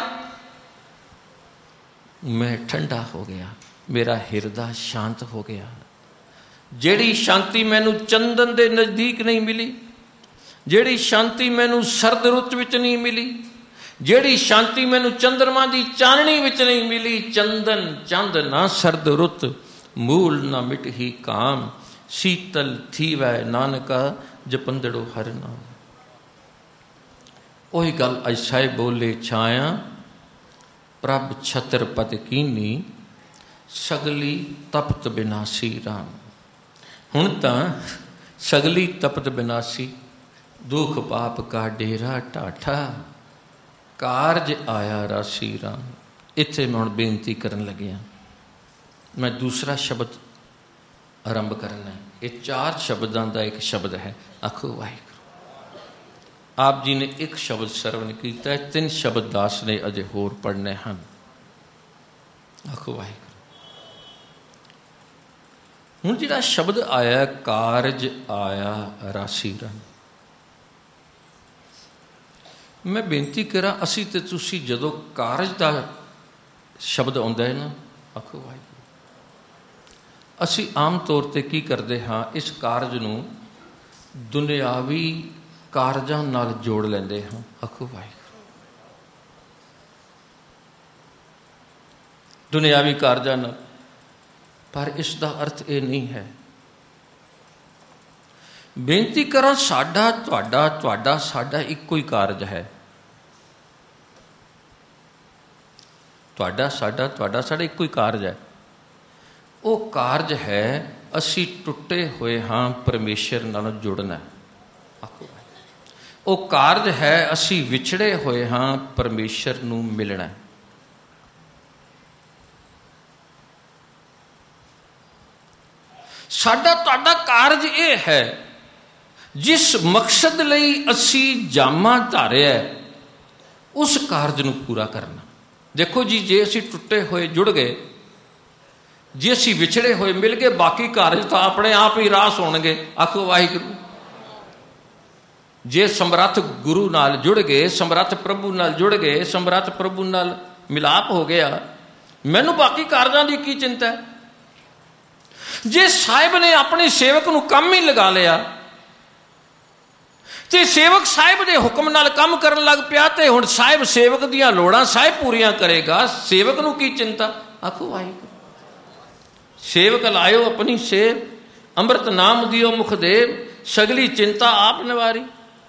मैं ठंडा हो गया, मेरा हिरदा शांत हो गया। जेड़ी शांति मैनू चंदन दे नजदीक नहीं मिली, जेड़ी शांति मैनू सर्द रुत विच नहीं मिली, जेड़ी शांति मैनू चंद्रमा की चाननी विच नहीं मिली। चंदन चंद ना सर्द रुत, मूल ना मिट ही काम, शीतल थी वै नानका जपंदड़ो हर नाम। वही गल अज साहिब बोले, छाया प्रभ छतर पद कीनी, सगली तपत बिनासी राम। हुण तां सगली तपत बिनासी, दुख पाप का डेरा ढाठा, कारज आया राशि राम। इत्थे मैं हुण बेनती करन लग्या, मैं दूसरा शब्द आरंभ करना है। ये चार शब्दों का एक शब्द है। आखो वाहिगुरू। आप जी ने एक शब्द सरवण किया, तीन शब्द दास ने अजे होर पढ़ने हैं। आखो वाहिगुरू। हुण जिहड़ा शब्द आया कारज आया राशि राम, मैं बेनती करा, असी ते तुसी जदों कारज का शब्द आउंदा है ना, आखो वाहिगुरू, असी आम तौर पर की करते हाँ, इस कारज नूं दुनियावी कारजां नाल जोड़ लेंदे हाँ। आखो वाहिगुरू, दुनियावी कारजां नाल, पर इसका अर्थ ये नहीं है। बेनती करा, साडा तुहाडा तुहाडा साडा इक्को ही कारज है। तुहाडा साडा तुहाडा साडा इक्को ही कारज है। वो कारज है असी टुटे हुए हाँ परमेश्वर नाल जुड़ना। वो कारज है असी विछड़े हुए हाँ परमेश्वर नूं मिलना। साडा तुहाडा कारज ये है, जिस मकसद लई असी जामा धारिया उस कारज नूं पूरा करना। देखो जी, जे असी टुटे हुए जुड़ गए, जे असी विछड़े हुए मिल गए, बाकी कारज तो अपने आप ही रास होणगे। आखो वाहिगुरू। जे समर्थ गुरु नाल जुड़ गए, समर्थ प्रभु नाल जुड़ गए, समर्थ प्रभु नाल मिलाप हो गया, मैनू बाकी कारजां दी की चिंता है। जे साहिब ने अपने सेवक नूं काम ही लगा लिया, ते सेवक साहिब दे हुक्म नाल काम करन लग पिया, ते हुण साहिब सेवक दीयां लोड़ां साहिब पूरियां करेगा, सेवक नूं की चिंता। आखो वाहिगुरू। सेवक लायो अपनी सेव, अमृत नाम दियो मुखदेव, सगली चिंता आप निवारी।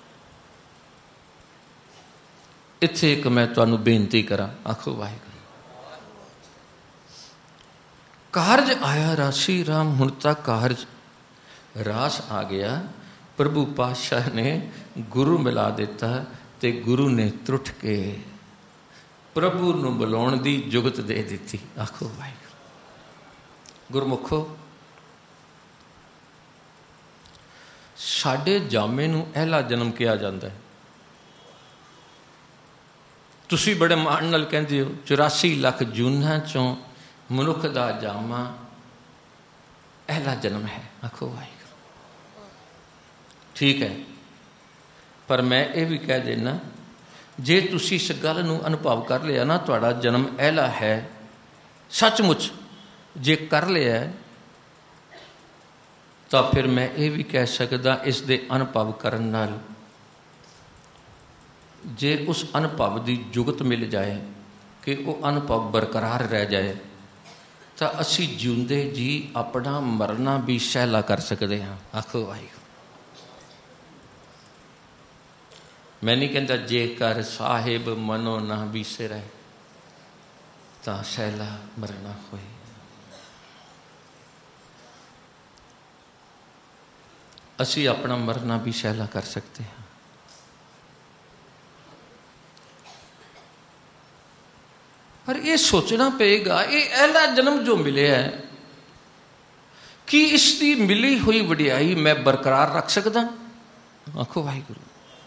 इत्थे एक मैं तुहानूं बेनती करा। आखो वाहिगुरू। कारज आया राशि राम, हुण तक कारज रास आ गया। प्रभु पातशाह ने गुरु मिला दिता, ते गुरु ने त्रुट के प्रभु नूं बुलाउण दी जुगत दे दिती। आखो वाहिगुरू। गुरमुखो, साडे जामे नूं अहला जन्म किया जाता है। तुसी बड़े माण नाल कहंदे हो चौरासी लख जूनां चों मनुख दा जामा अहला जन्म है। आखो वाहिगुरू। ठीक है, पर मैं ये भी कह देना, जे तुसी इस गल नूं अनुभव कर लिया ना, तुहाडा जन्म अहला है, सचमुच जे कर लिया तो फिर मैं ये भी कह सकदा, इस दे अनुभव करन नाल जे उस अनुभव की जुगत मिल जाए कि वो अनुभव बरकरार रह जाए, तो असी जिउंदे जी अपना मरना भी सहला कर सकते हाँ। आखो वाहिगुरू। मैं नहीं कहता जेकर साहिब मनो ना बीसरे ता सहला मरना होए। असी अपना मरना भी सहला कर सकते हैं। पर ये सोचना पेगा, ये अहला जन्म जो मिले है कि इसकी मिली हुई वडियाई मैं बरकरार रख सकदा। आखो वाहिगुरू।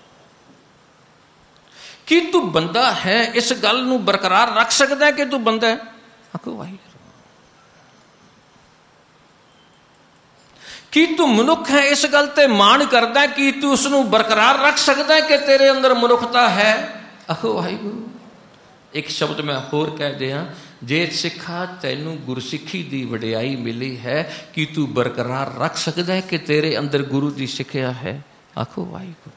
कि तू बंदा है, इस गल नूं बरकरार रख सकदा है कि तू बंदा है। आखो वाहिगुरू। कि तू मनुख है, इस गल ते मान करदा है कि तू उसनूं बरकरार रख सकदा है कि तेरे अंदर मनुखता है। आखो वाहिगुरू। एक शब्द मैं होर कह दिया, जे सिखा तैनू गुरसिखी दी वडियाई मिली है कि तू बरकरार रख सकदा है कि तेरे अंदर गुरु दी सिक्ख्या है। आखो वाहिगुरू।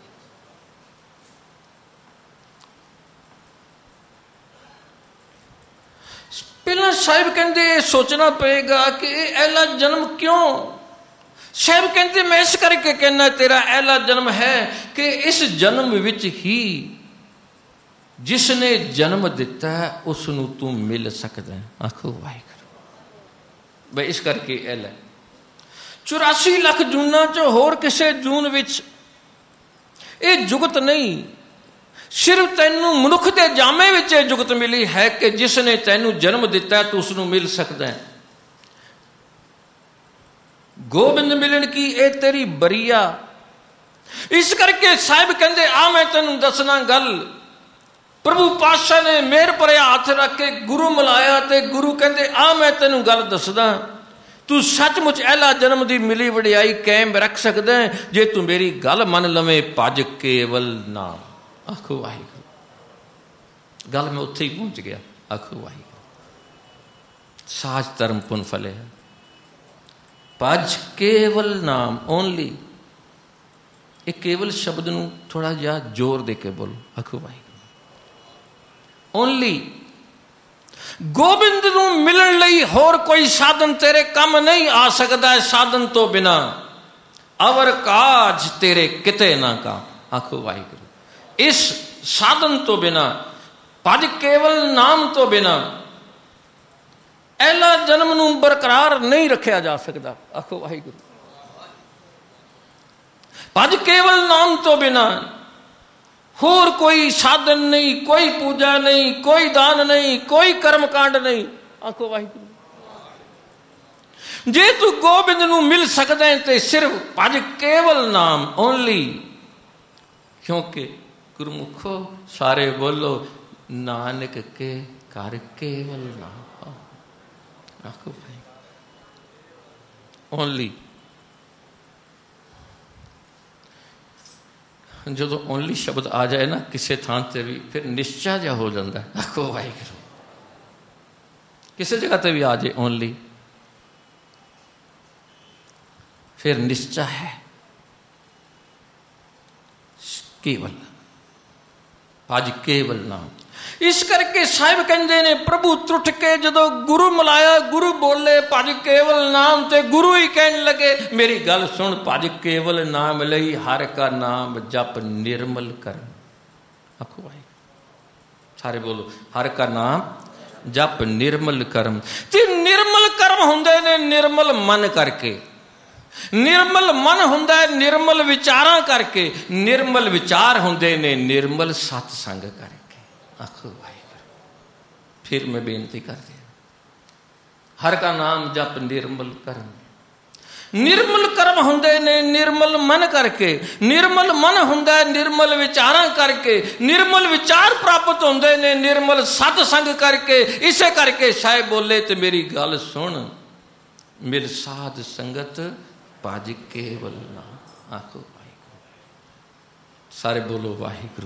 पहला साहिब कहते सोचना पेगा कि अहला जन्म क्यों। साहिब कहते मैं इस करके कहना तेरा अहला जन्म है कि इस जन्म विच ही जिसने जन्म दिता है उसनू तू मिल सकता है। आखो वाहिगुरू। भाई इस करके अहला चौरासी लख जूना चो होर किसे जून विच ये जुगत नहीं, सिर्फ तैनू मनुख के जामे विच जुगत मिली है कि जिसने तैनू जन्म दिता है तो उसनू मिल सकता है। गोबिंद मिलन की ए तेरी बरिया। इस करके साहिब कहते आ मैं तेनू दसना गल। प्रभु पातशाह ने मेहर भरिया हाथ रख के गुरु मिलाया, ते गुरु कहते आ मैं तेनू गल दसदा, तू सचमुच अहला जन्म की मिली वडियाई कायम रख सकदा है जे तू मेरी गल मन लवे भज केवल नाम। आखो वाहिगुरू। गल मैं उत्थे ही पहुंच गया। आखो वाहिगुरू। साज धर्म पुन फले भज केवल नाम ओनली। एक केवल शब्द नूं थोड़ा जिहा जोर दे के बोलो। आखो वाहिगुरू। ओनली गोबिंद नूं मिलण लई होर कोई साधन तेरे कम नहीं आ सकता है। साधन तो बिना अवर काज तेरे किते ना का। आखो वाहिगुरू। इस साधन तो बिना भज केवल नाम तो बिना ऐला जन्म नूं बरकरार नहीं रखा जा सकता। आखो वाहिगुरू। भज केवल नाम तो बिना होर कोई साधन नहीं, कोई पूजा नहीं, कोई दान नहीं, कोई कर्मकांड नहीं। आखो वाहिगुरू। जे तू गोबिंद नूं मिल सकदा है तो सिर्फ भज केवल नाम ओनली। क्योंकि गुरमुखो सारे बोलो नानक के कर केवल नाम। आखो भाई ओनली। जो ओनली शब्द आ जाए ना किसी थान से भी फिर निश्चा जा हो जाता है। आखो वाहिगुरू। किसी जगह पर भी आ जाए ओनली फिर निश्चा है केवल। भज केवल नाम। इस करके साहिब कहते ने प्रभु त्रुट के जदों गुरु मिलाया गुरु बोले भज केवल नाम ते गुरु ही कहने लगे मेरी गल सुन भज केवल नाम लई हर का नाम जप निर्मल कर। आखो भाई सारे बोलो हर का नाम जप निर्मल कर्म। ते निर्मल कर्म हुंदे ने निर्मल मन करके। निर्मल मन हुंदा है निर्मल विचारां करके। निर्मल विचार हुंदे ने निर्मल सत्संग करके। आखो वाहिगुरू। फिर मैं बेनती कर दिया हर का नाम जप निर्मल कर्म। निर्मल कर्म हुंदे ने निर्मल मन करके। निर्मल मन हुंदा है निर्मल विचारां करके। निर्मल विचार प्राप्त हुंदे ने निर्मल सत्संग करके। इसे करके साहिब बोले तो मेरी गल सुन मिल साध संगत भज केवल नाम। आखो वाहिगुरू। सारे बोलो वाहिगुरू।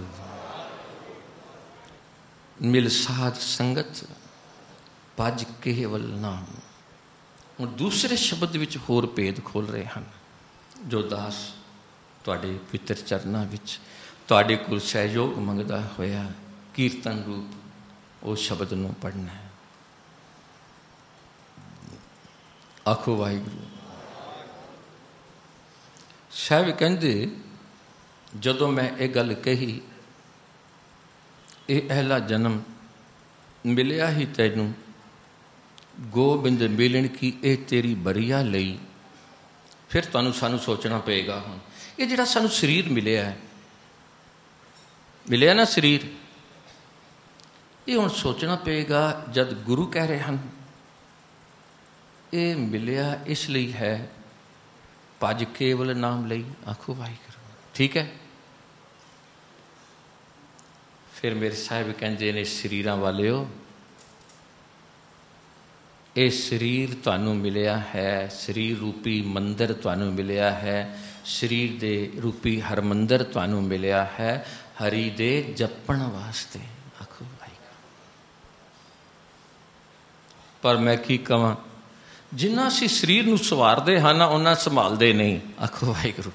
मिल साध संगत भज केवल नाम। हुण दूसरे शब्द विच होर भेद खोल रहे हैं जो दास तुहाडे पवित्र चरनां विच तुहाडे कोल सहयोग मंगदा होया कीर्तन रूप उस शब्द नूं पढ़ना है। आखो वाहिगुरू। साहिब कहंदे जदों मैं ये गल कही ये अहला जन्म मिलिया ही तैनू गोबिंद मिलन की ए तेरी बरिया लई। फिर तुहानू सानू सोचना पेगा हुण ये जिहड़ा सानू शरीर मिलिया है मिलिया ना शरीर ये हुण सोचना पेगा जद गुरु कह रहे हैं ये मिलिया इसलिए है भज केवल नाम लई। आखो वाहिगुरू। ठीक है। फिर मेरे साहिब कहते ने शरीरां वालिओ ये शरीर तुहानू मिलिया है शरीर रूपी मंदिर तुहानू मिलिया है शरीर दे रूपी हरमंदिर तुहानू मिलिया है हरि दे जपण वास्ते। आखो वाहिगुरू। पर मैं की कहां जिन्ना असीं शरीर नूं संवारदे हां ना उन्ना संभालदे नहीं। आखो वाहिगुरू।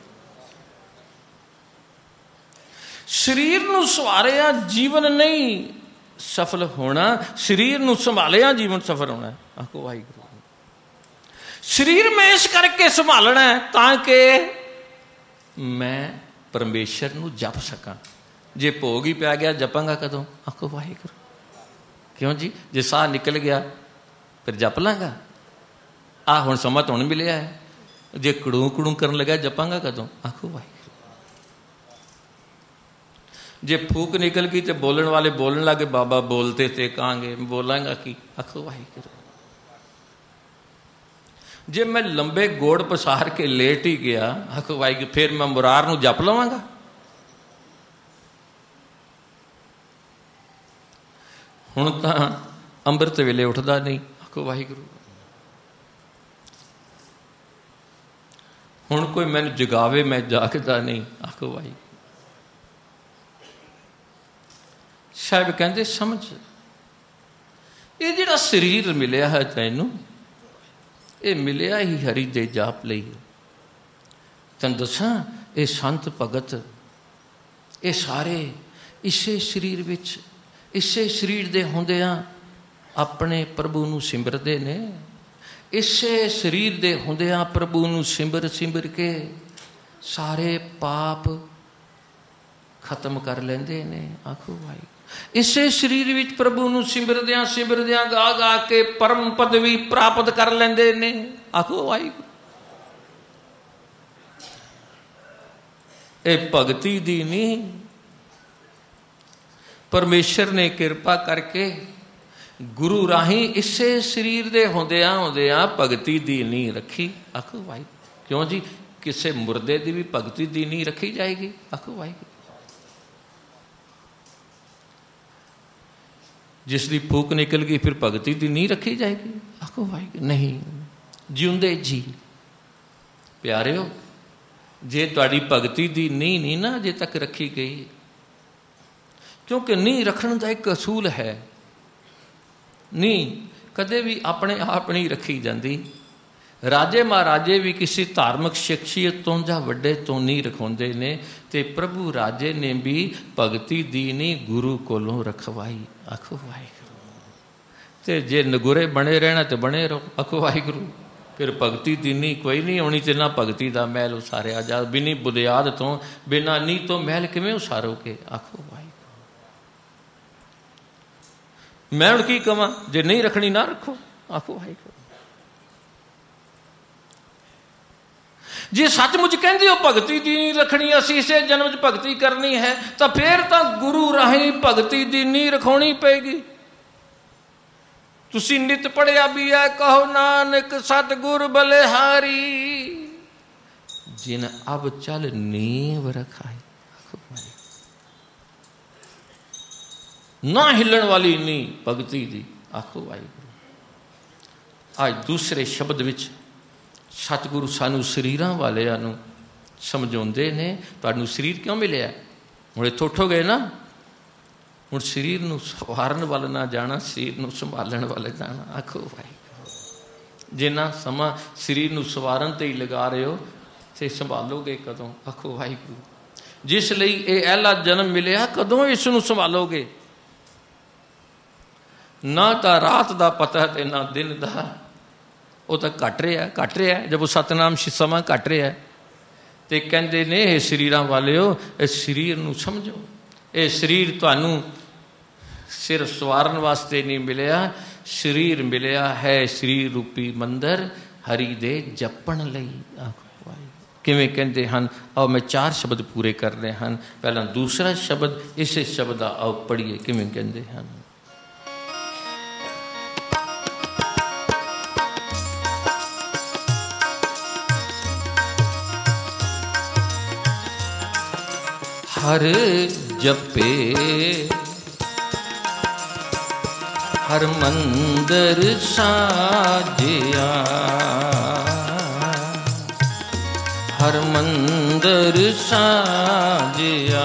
शरीर नूं संवारिया जीवन नहीं सफल होना शरीर नूं संभालिया जीवन सफल होना। आखो वाहिगुरू। शरीर में इस करके संभालना है ताकि मैं परमेश्वर नूं जप सकां। जे भोग ही पै गया जपांगा कदों। आखो वाहिगुरू। क्यों जी जे साह निकल गया फिर जप लांगा। आ हुण समा तुहानू मिलिया है जे कड़ू कड़ू करन लगा जपांगा कदों। आखो वाहिगुरू। जे फूक निकल गई तो बोलने वाले बोलने लगे बाबा बोलते थे कहांगे बोलांगा की। आखो वाहिगुरू। जे मैं लंबे गोड़ पसार के लेट ही गया आखो वाहिगुरू फिर मैं मुरार नूं जप लवांगा। हुण तां अंमृत वेले उठदा नहीं। आखो वाहिगुरू। हुण कोई मैनूं जगावे मैं जागदा नहीं। आखो वाहिगुरू। साहब कहते समझ, ये जिहड़ा शरीर मिलिया है तैनू, ये मिलिया ही हरि दे जाप लई। तैनूं दसां ये संत भगत ये सारे इसे शरीर विच, इसे शरीर दे हुंदियां अपने प्रभु नूं सिमरदे ने। इसे शरीर दे हुंदियां प्रभु नूं सिमर सिमर के सारे पाप खत्म कर लेंदे ने। आखो भाई, इसे शरीर विच प्रभु नूं सिमरदियां सिमरदियां गा गा के परम पदवी प्राप्त कर लेंदे ने। आखो भाई, ये भगती दी नहीं, परमेश्वर ने कृपा करके गुरु राही इसे शरीर दे होंदियां होंदियां भगती दी नहीं रखी। आखो भाई क्यों जी, किसे मुर्दे दी भी भगती दी नहीं रखी जाएगी? आखो भाई, जिसकी फूक निकल गई फिर भगती दी नहीं रखी जाएगी? आखो भाई नहीं, जिउंदे जी प्यारिओ, जे तुहाडी भगती दी नींह नहीं ना अजे तक रखी गई, क्योंकि नींह रखने का एक असूल है, नींह कदे भी अपने आप नहीं रखी जाती। राजे महाराजे भी किसी धार्मिक शख्सियत तो या वड्डे तो नहीं रखाते ने, ते प्रभु राजे ने भी भगती दी नहीं गुरु कोलों रखवाई। आखो वाहिगुरू, ते जे नगुरे बने रहना तो बने रहो। आखो वाहिगुरू, फिर भगती दी नहीं कोई नहीं आनी, ते ना भगती का महल उसारिया जा। बिनी बुनियाद तो बिना नींह तो महल किवें उसारोगे? आखो वाहिगुरू, मैं हुण की कवां, जे नहीं रखनी ना रखो। आखो वाहिगुरू, जे सचमुच कहंदे हो भगती दी नहीं रखनी, असीं इसे जन्म च भगती करनी है, तो फिर तो गुरु राही भगती दी नहीं रखाउणी पेगी। तुसीं नित पढ़िया भी है, कहो नानक सतगुर बलिहारी, जिन अब चल नींव रखाई। ना हिलन वाली नींव भगती दी। आखो वाहिगुरू, आज दूसरे शब्द विच सतगुरु सानू शरीरां वालियां नूं समझाउंदे ने, तुहानूं शरीर क्यों मिलिया? हुण इत्थों उठो गए ना, हुण शरीर नूं सवारन वाल ना जाना, शरीर नूं संभालण वाल जाना। आखो वाहिगुरू, जिन्ना समा शरीर नूं सवारन ते ही लगा रहे हो ते संभालोगे कदों? आखो वाहिगुरू, जिस लई ये अहला जन्म मिलिया, कदों इस नूं संभालोगे? ना तो रात का पता ते ना दिन का, वो तो घट रहा घट रहा जब वो सतनाम समा घट रहा है। तो कहते ने ये शरीरां वालिओ, इस शरीर नूं समझो, ये शरीर तुहानूं सिर सवारन वास्ते नहीं मिलिया, शरीर मिलिया है शरीर रूपी मंदिर हरि दे जपण लई। किवें कहते हैं? आओ मैं चार शब्द पूरे कर रहे हैं। पहला दूसरा शब्द, इसे शब्द आओ पढ़िए किवें कहते हैं। हर जपे हर मंदिर साजिया, हर मंदिर साजिया,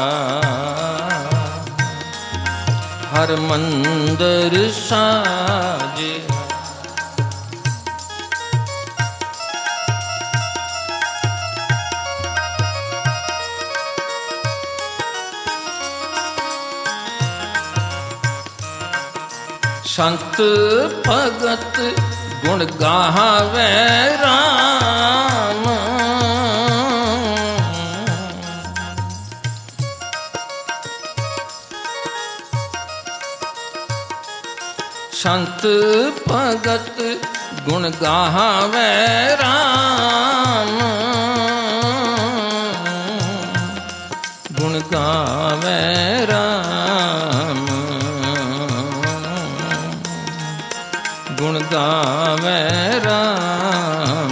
हर मंदिर साजिया। संत भगत गुण गावे राम, संत भगत गुण गावे राम, गुण गावे राम, गुण गावे राम।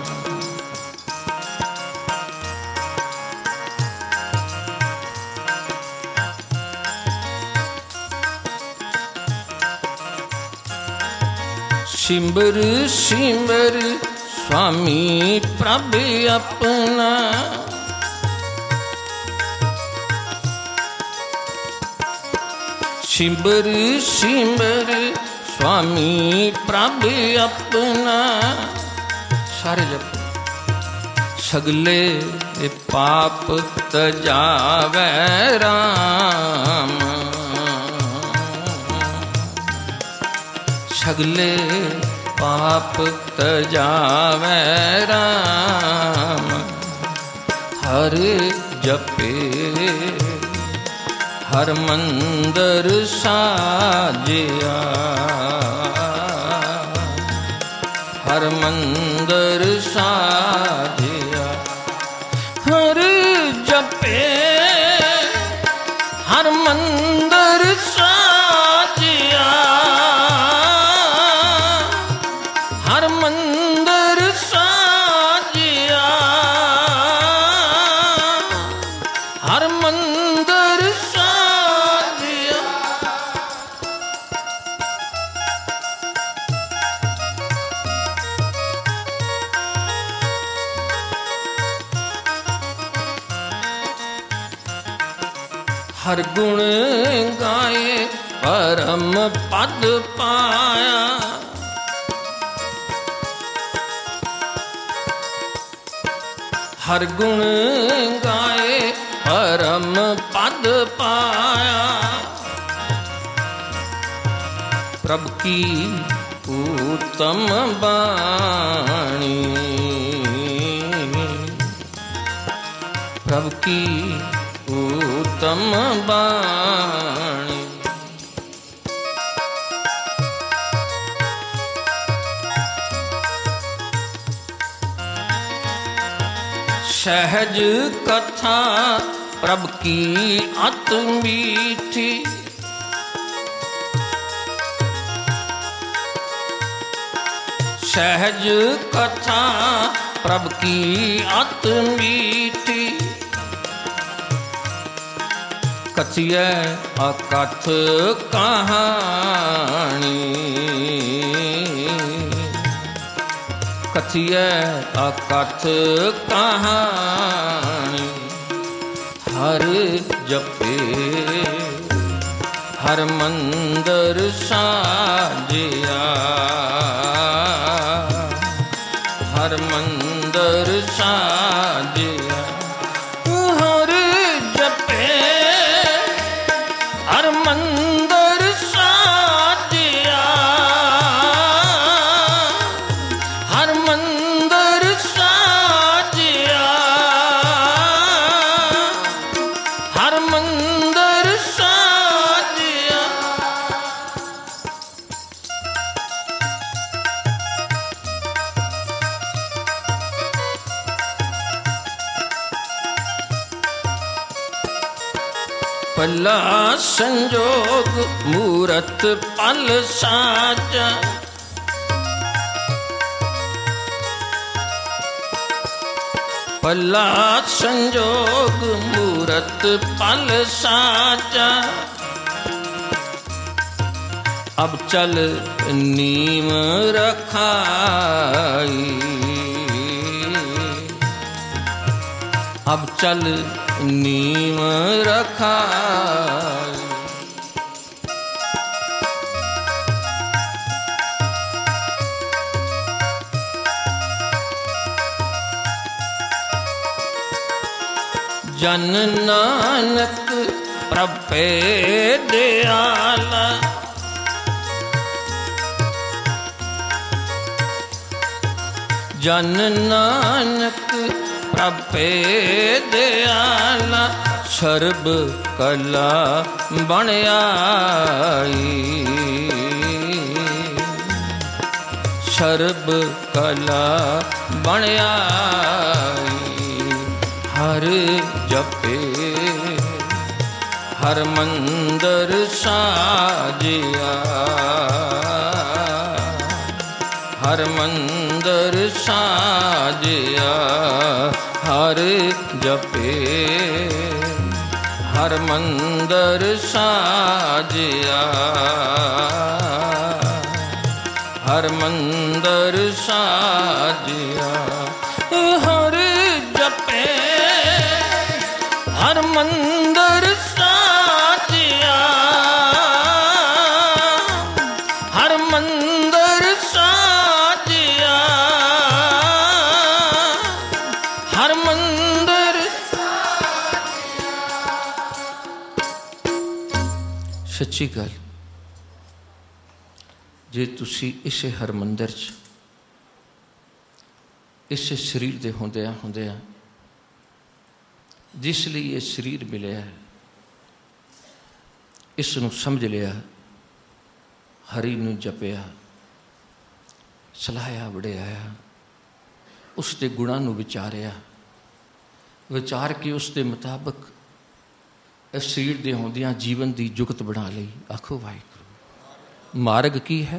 सिमर सिमर स्वामी प्रभ अपना, सिमर सिमर स्वामी प्रभ अपना, सारे जप। सगले पाप तजावे राम, सगले पाप तजावे राम। हर जपे हर मंदर साजिया, हर मंदर साजिया। हर जपे हर मंदर साजिया, हर मंदर साजिया, हर मंदर साजिया। हर गुण गाए परम पद पाया, हर गुण गाए परम पद पाया। प्रभु की उत्तम वाणी, प्रभु की उत्तम वाणी। सहज कथा प्रभु की अति मीठी, सहज कथा प्रभु की अति मीठी। कथिय अकथ कहानी, कथिय अकथ कहानी। हर जपे हर मंदर साजिया, हर मंदर साजिया। हर जपे हर मंदर साजिया, हर मंदर साजिया, हर मंदर साजिया। पला संजोग मूरत पल साजा, पला संजोग मूरत पल साजा। अब चल नीम रखाई, अब चल नीम रखाई। जन नानक प्रभु दयाला, जन नानक प्रभु दयाला। सर्ब कला बन आई, सर्ब कला बन आई। हर जपे हर मंदर साजिया, हर मंदर साजिया। हर जपे हर मंदर साजिया, हर मंदर साजिया। हर जपे हर मंदर साजिया, सच्ची गल, जे तुसी इसे हरमंदिर च इसे शरीर दे होंदिया होंदिया जिस लिए ये शरीर मिलिया है, इसनूं समझ लिया, हरि नूं जपिया, सलाहिया वड़ियाया, उसके गुणां नूं विचारिया, विचार के उसके मुताबिक इस शरीर दे होंदियां जीवन की जुगत बना लई। आखो वाहिगुरू। मार्ग की है?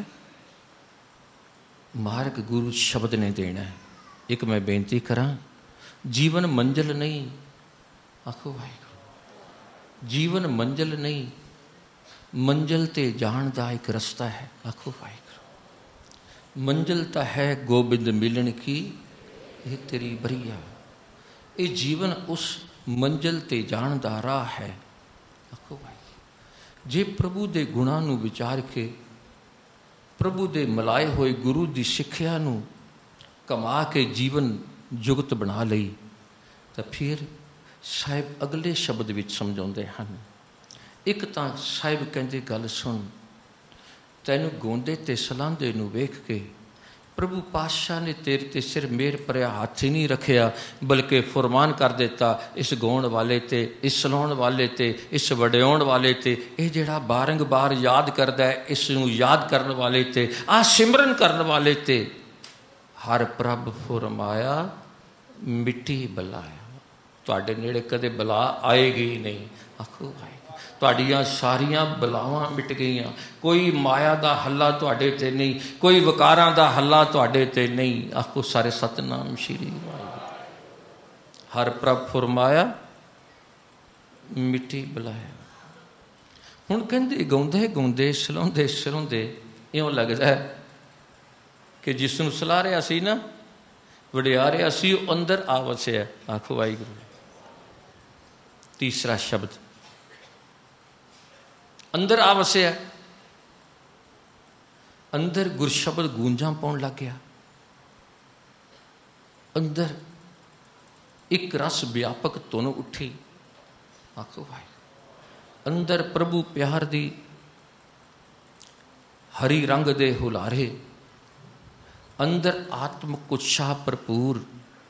मार्ग गुरु शब्द ने देना है। एक मैं बेनती करा, जीवन मंजिल नहीं, आखो वाहिगुरू, जीवन मंजिल नहीं, मंजिल ते जाण दा एक रस्ता है। आखो वाहिगुरू। मंजिल तो है गोबिंद मिलन की, ये तेरी बरिया, ये जीवन उस मंजिल ते जाण दा राह है। आखो वाहिगुरू। जे प्रभु दे गुणां नूं विचार के, प्रभु दे मिलाए होए गुरु दी सिੱਖਿਆ नूं कमा के जीवन जुगत बना लई, तो फिर साहिब अगले शब्द विच समझाउंदे हन। एक तां साहिब कहंदे गल सुन, तैनूं गोंदे ते सलांदे नूं वेख के प्रभु पातशाह ने तेरे ते सिर मेर भरिया हथ ही नहीं रखिया, बल्कि फरमान कर दिता, इस गाउण वाले ते, इस सलाउण वाले ते, इस वड्याउण वाले ते, ये जिहड़ा बारंबार याद करदा है, इसनूं याद करन वाले ते, आ सिमरन करन वाले ते, हर प्रभ फरमाया मिट्टी बलाया। तुहाडे नेड़े कदे बला आएगी नहीं। आखो भाई, तुहाडियां सारियां बलावां मिट गईयां। कोई माया दा हल्ला तुहाडे ते नहीं, कोई वकारां दा हल्ला तुहाडे ते नहीं। आखो सारे सतनाम श्री वाहिगुरू। हर प्रभ फरमाया मिट्टी बलाया। हुण कहंदे गाउंदे गाउंदे सलाउंदे सलाउंदे इउं लगदा है कि जिसनूं सलाह रिहा सी ना, वडिया रिहा सी, अंदर आ वसिया। आखो वाहिगुरू। तीसरा शब्द अंदर आ वसिया। अंदर गुरशब्द गूंजा पाउण लग गया। अंदर एक रस व्यापक धुन उठी। आखो भाई, अंदर प्रभु प्यार दी हरी रंग दे हुलारे, अंदर आत्मक उत्साह भरपूर,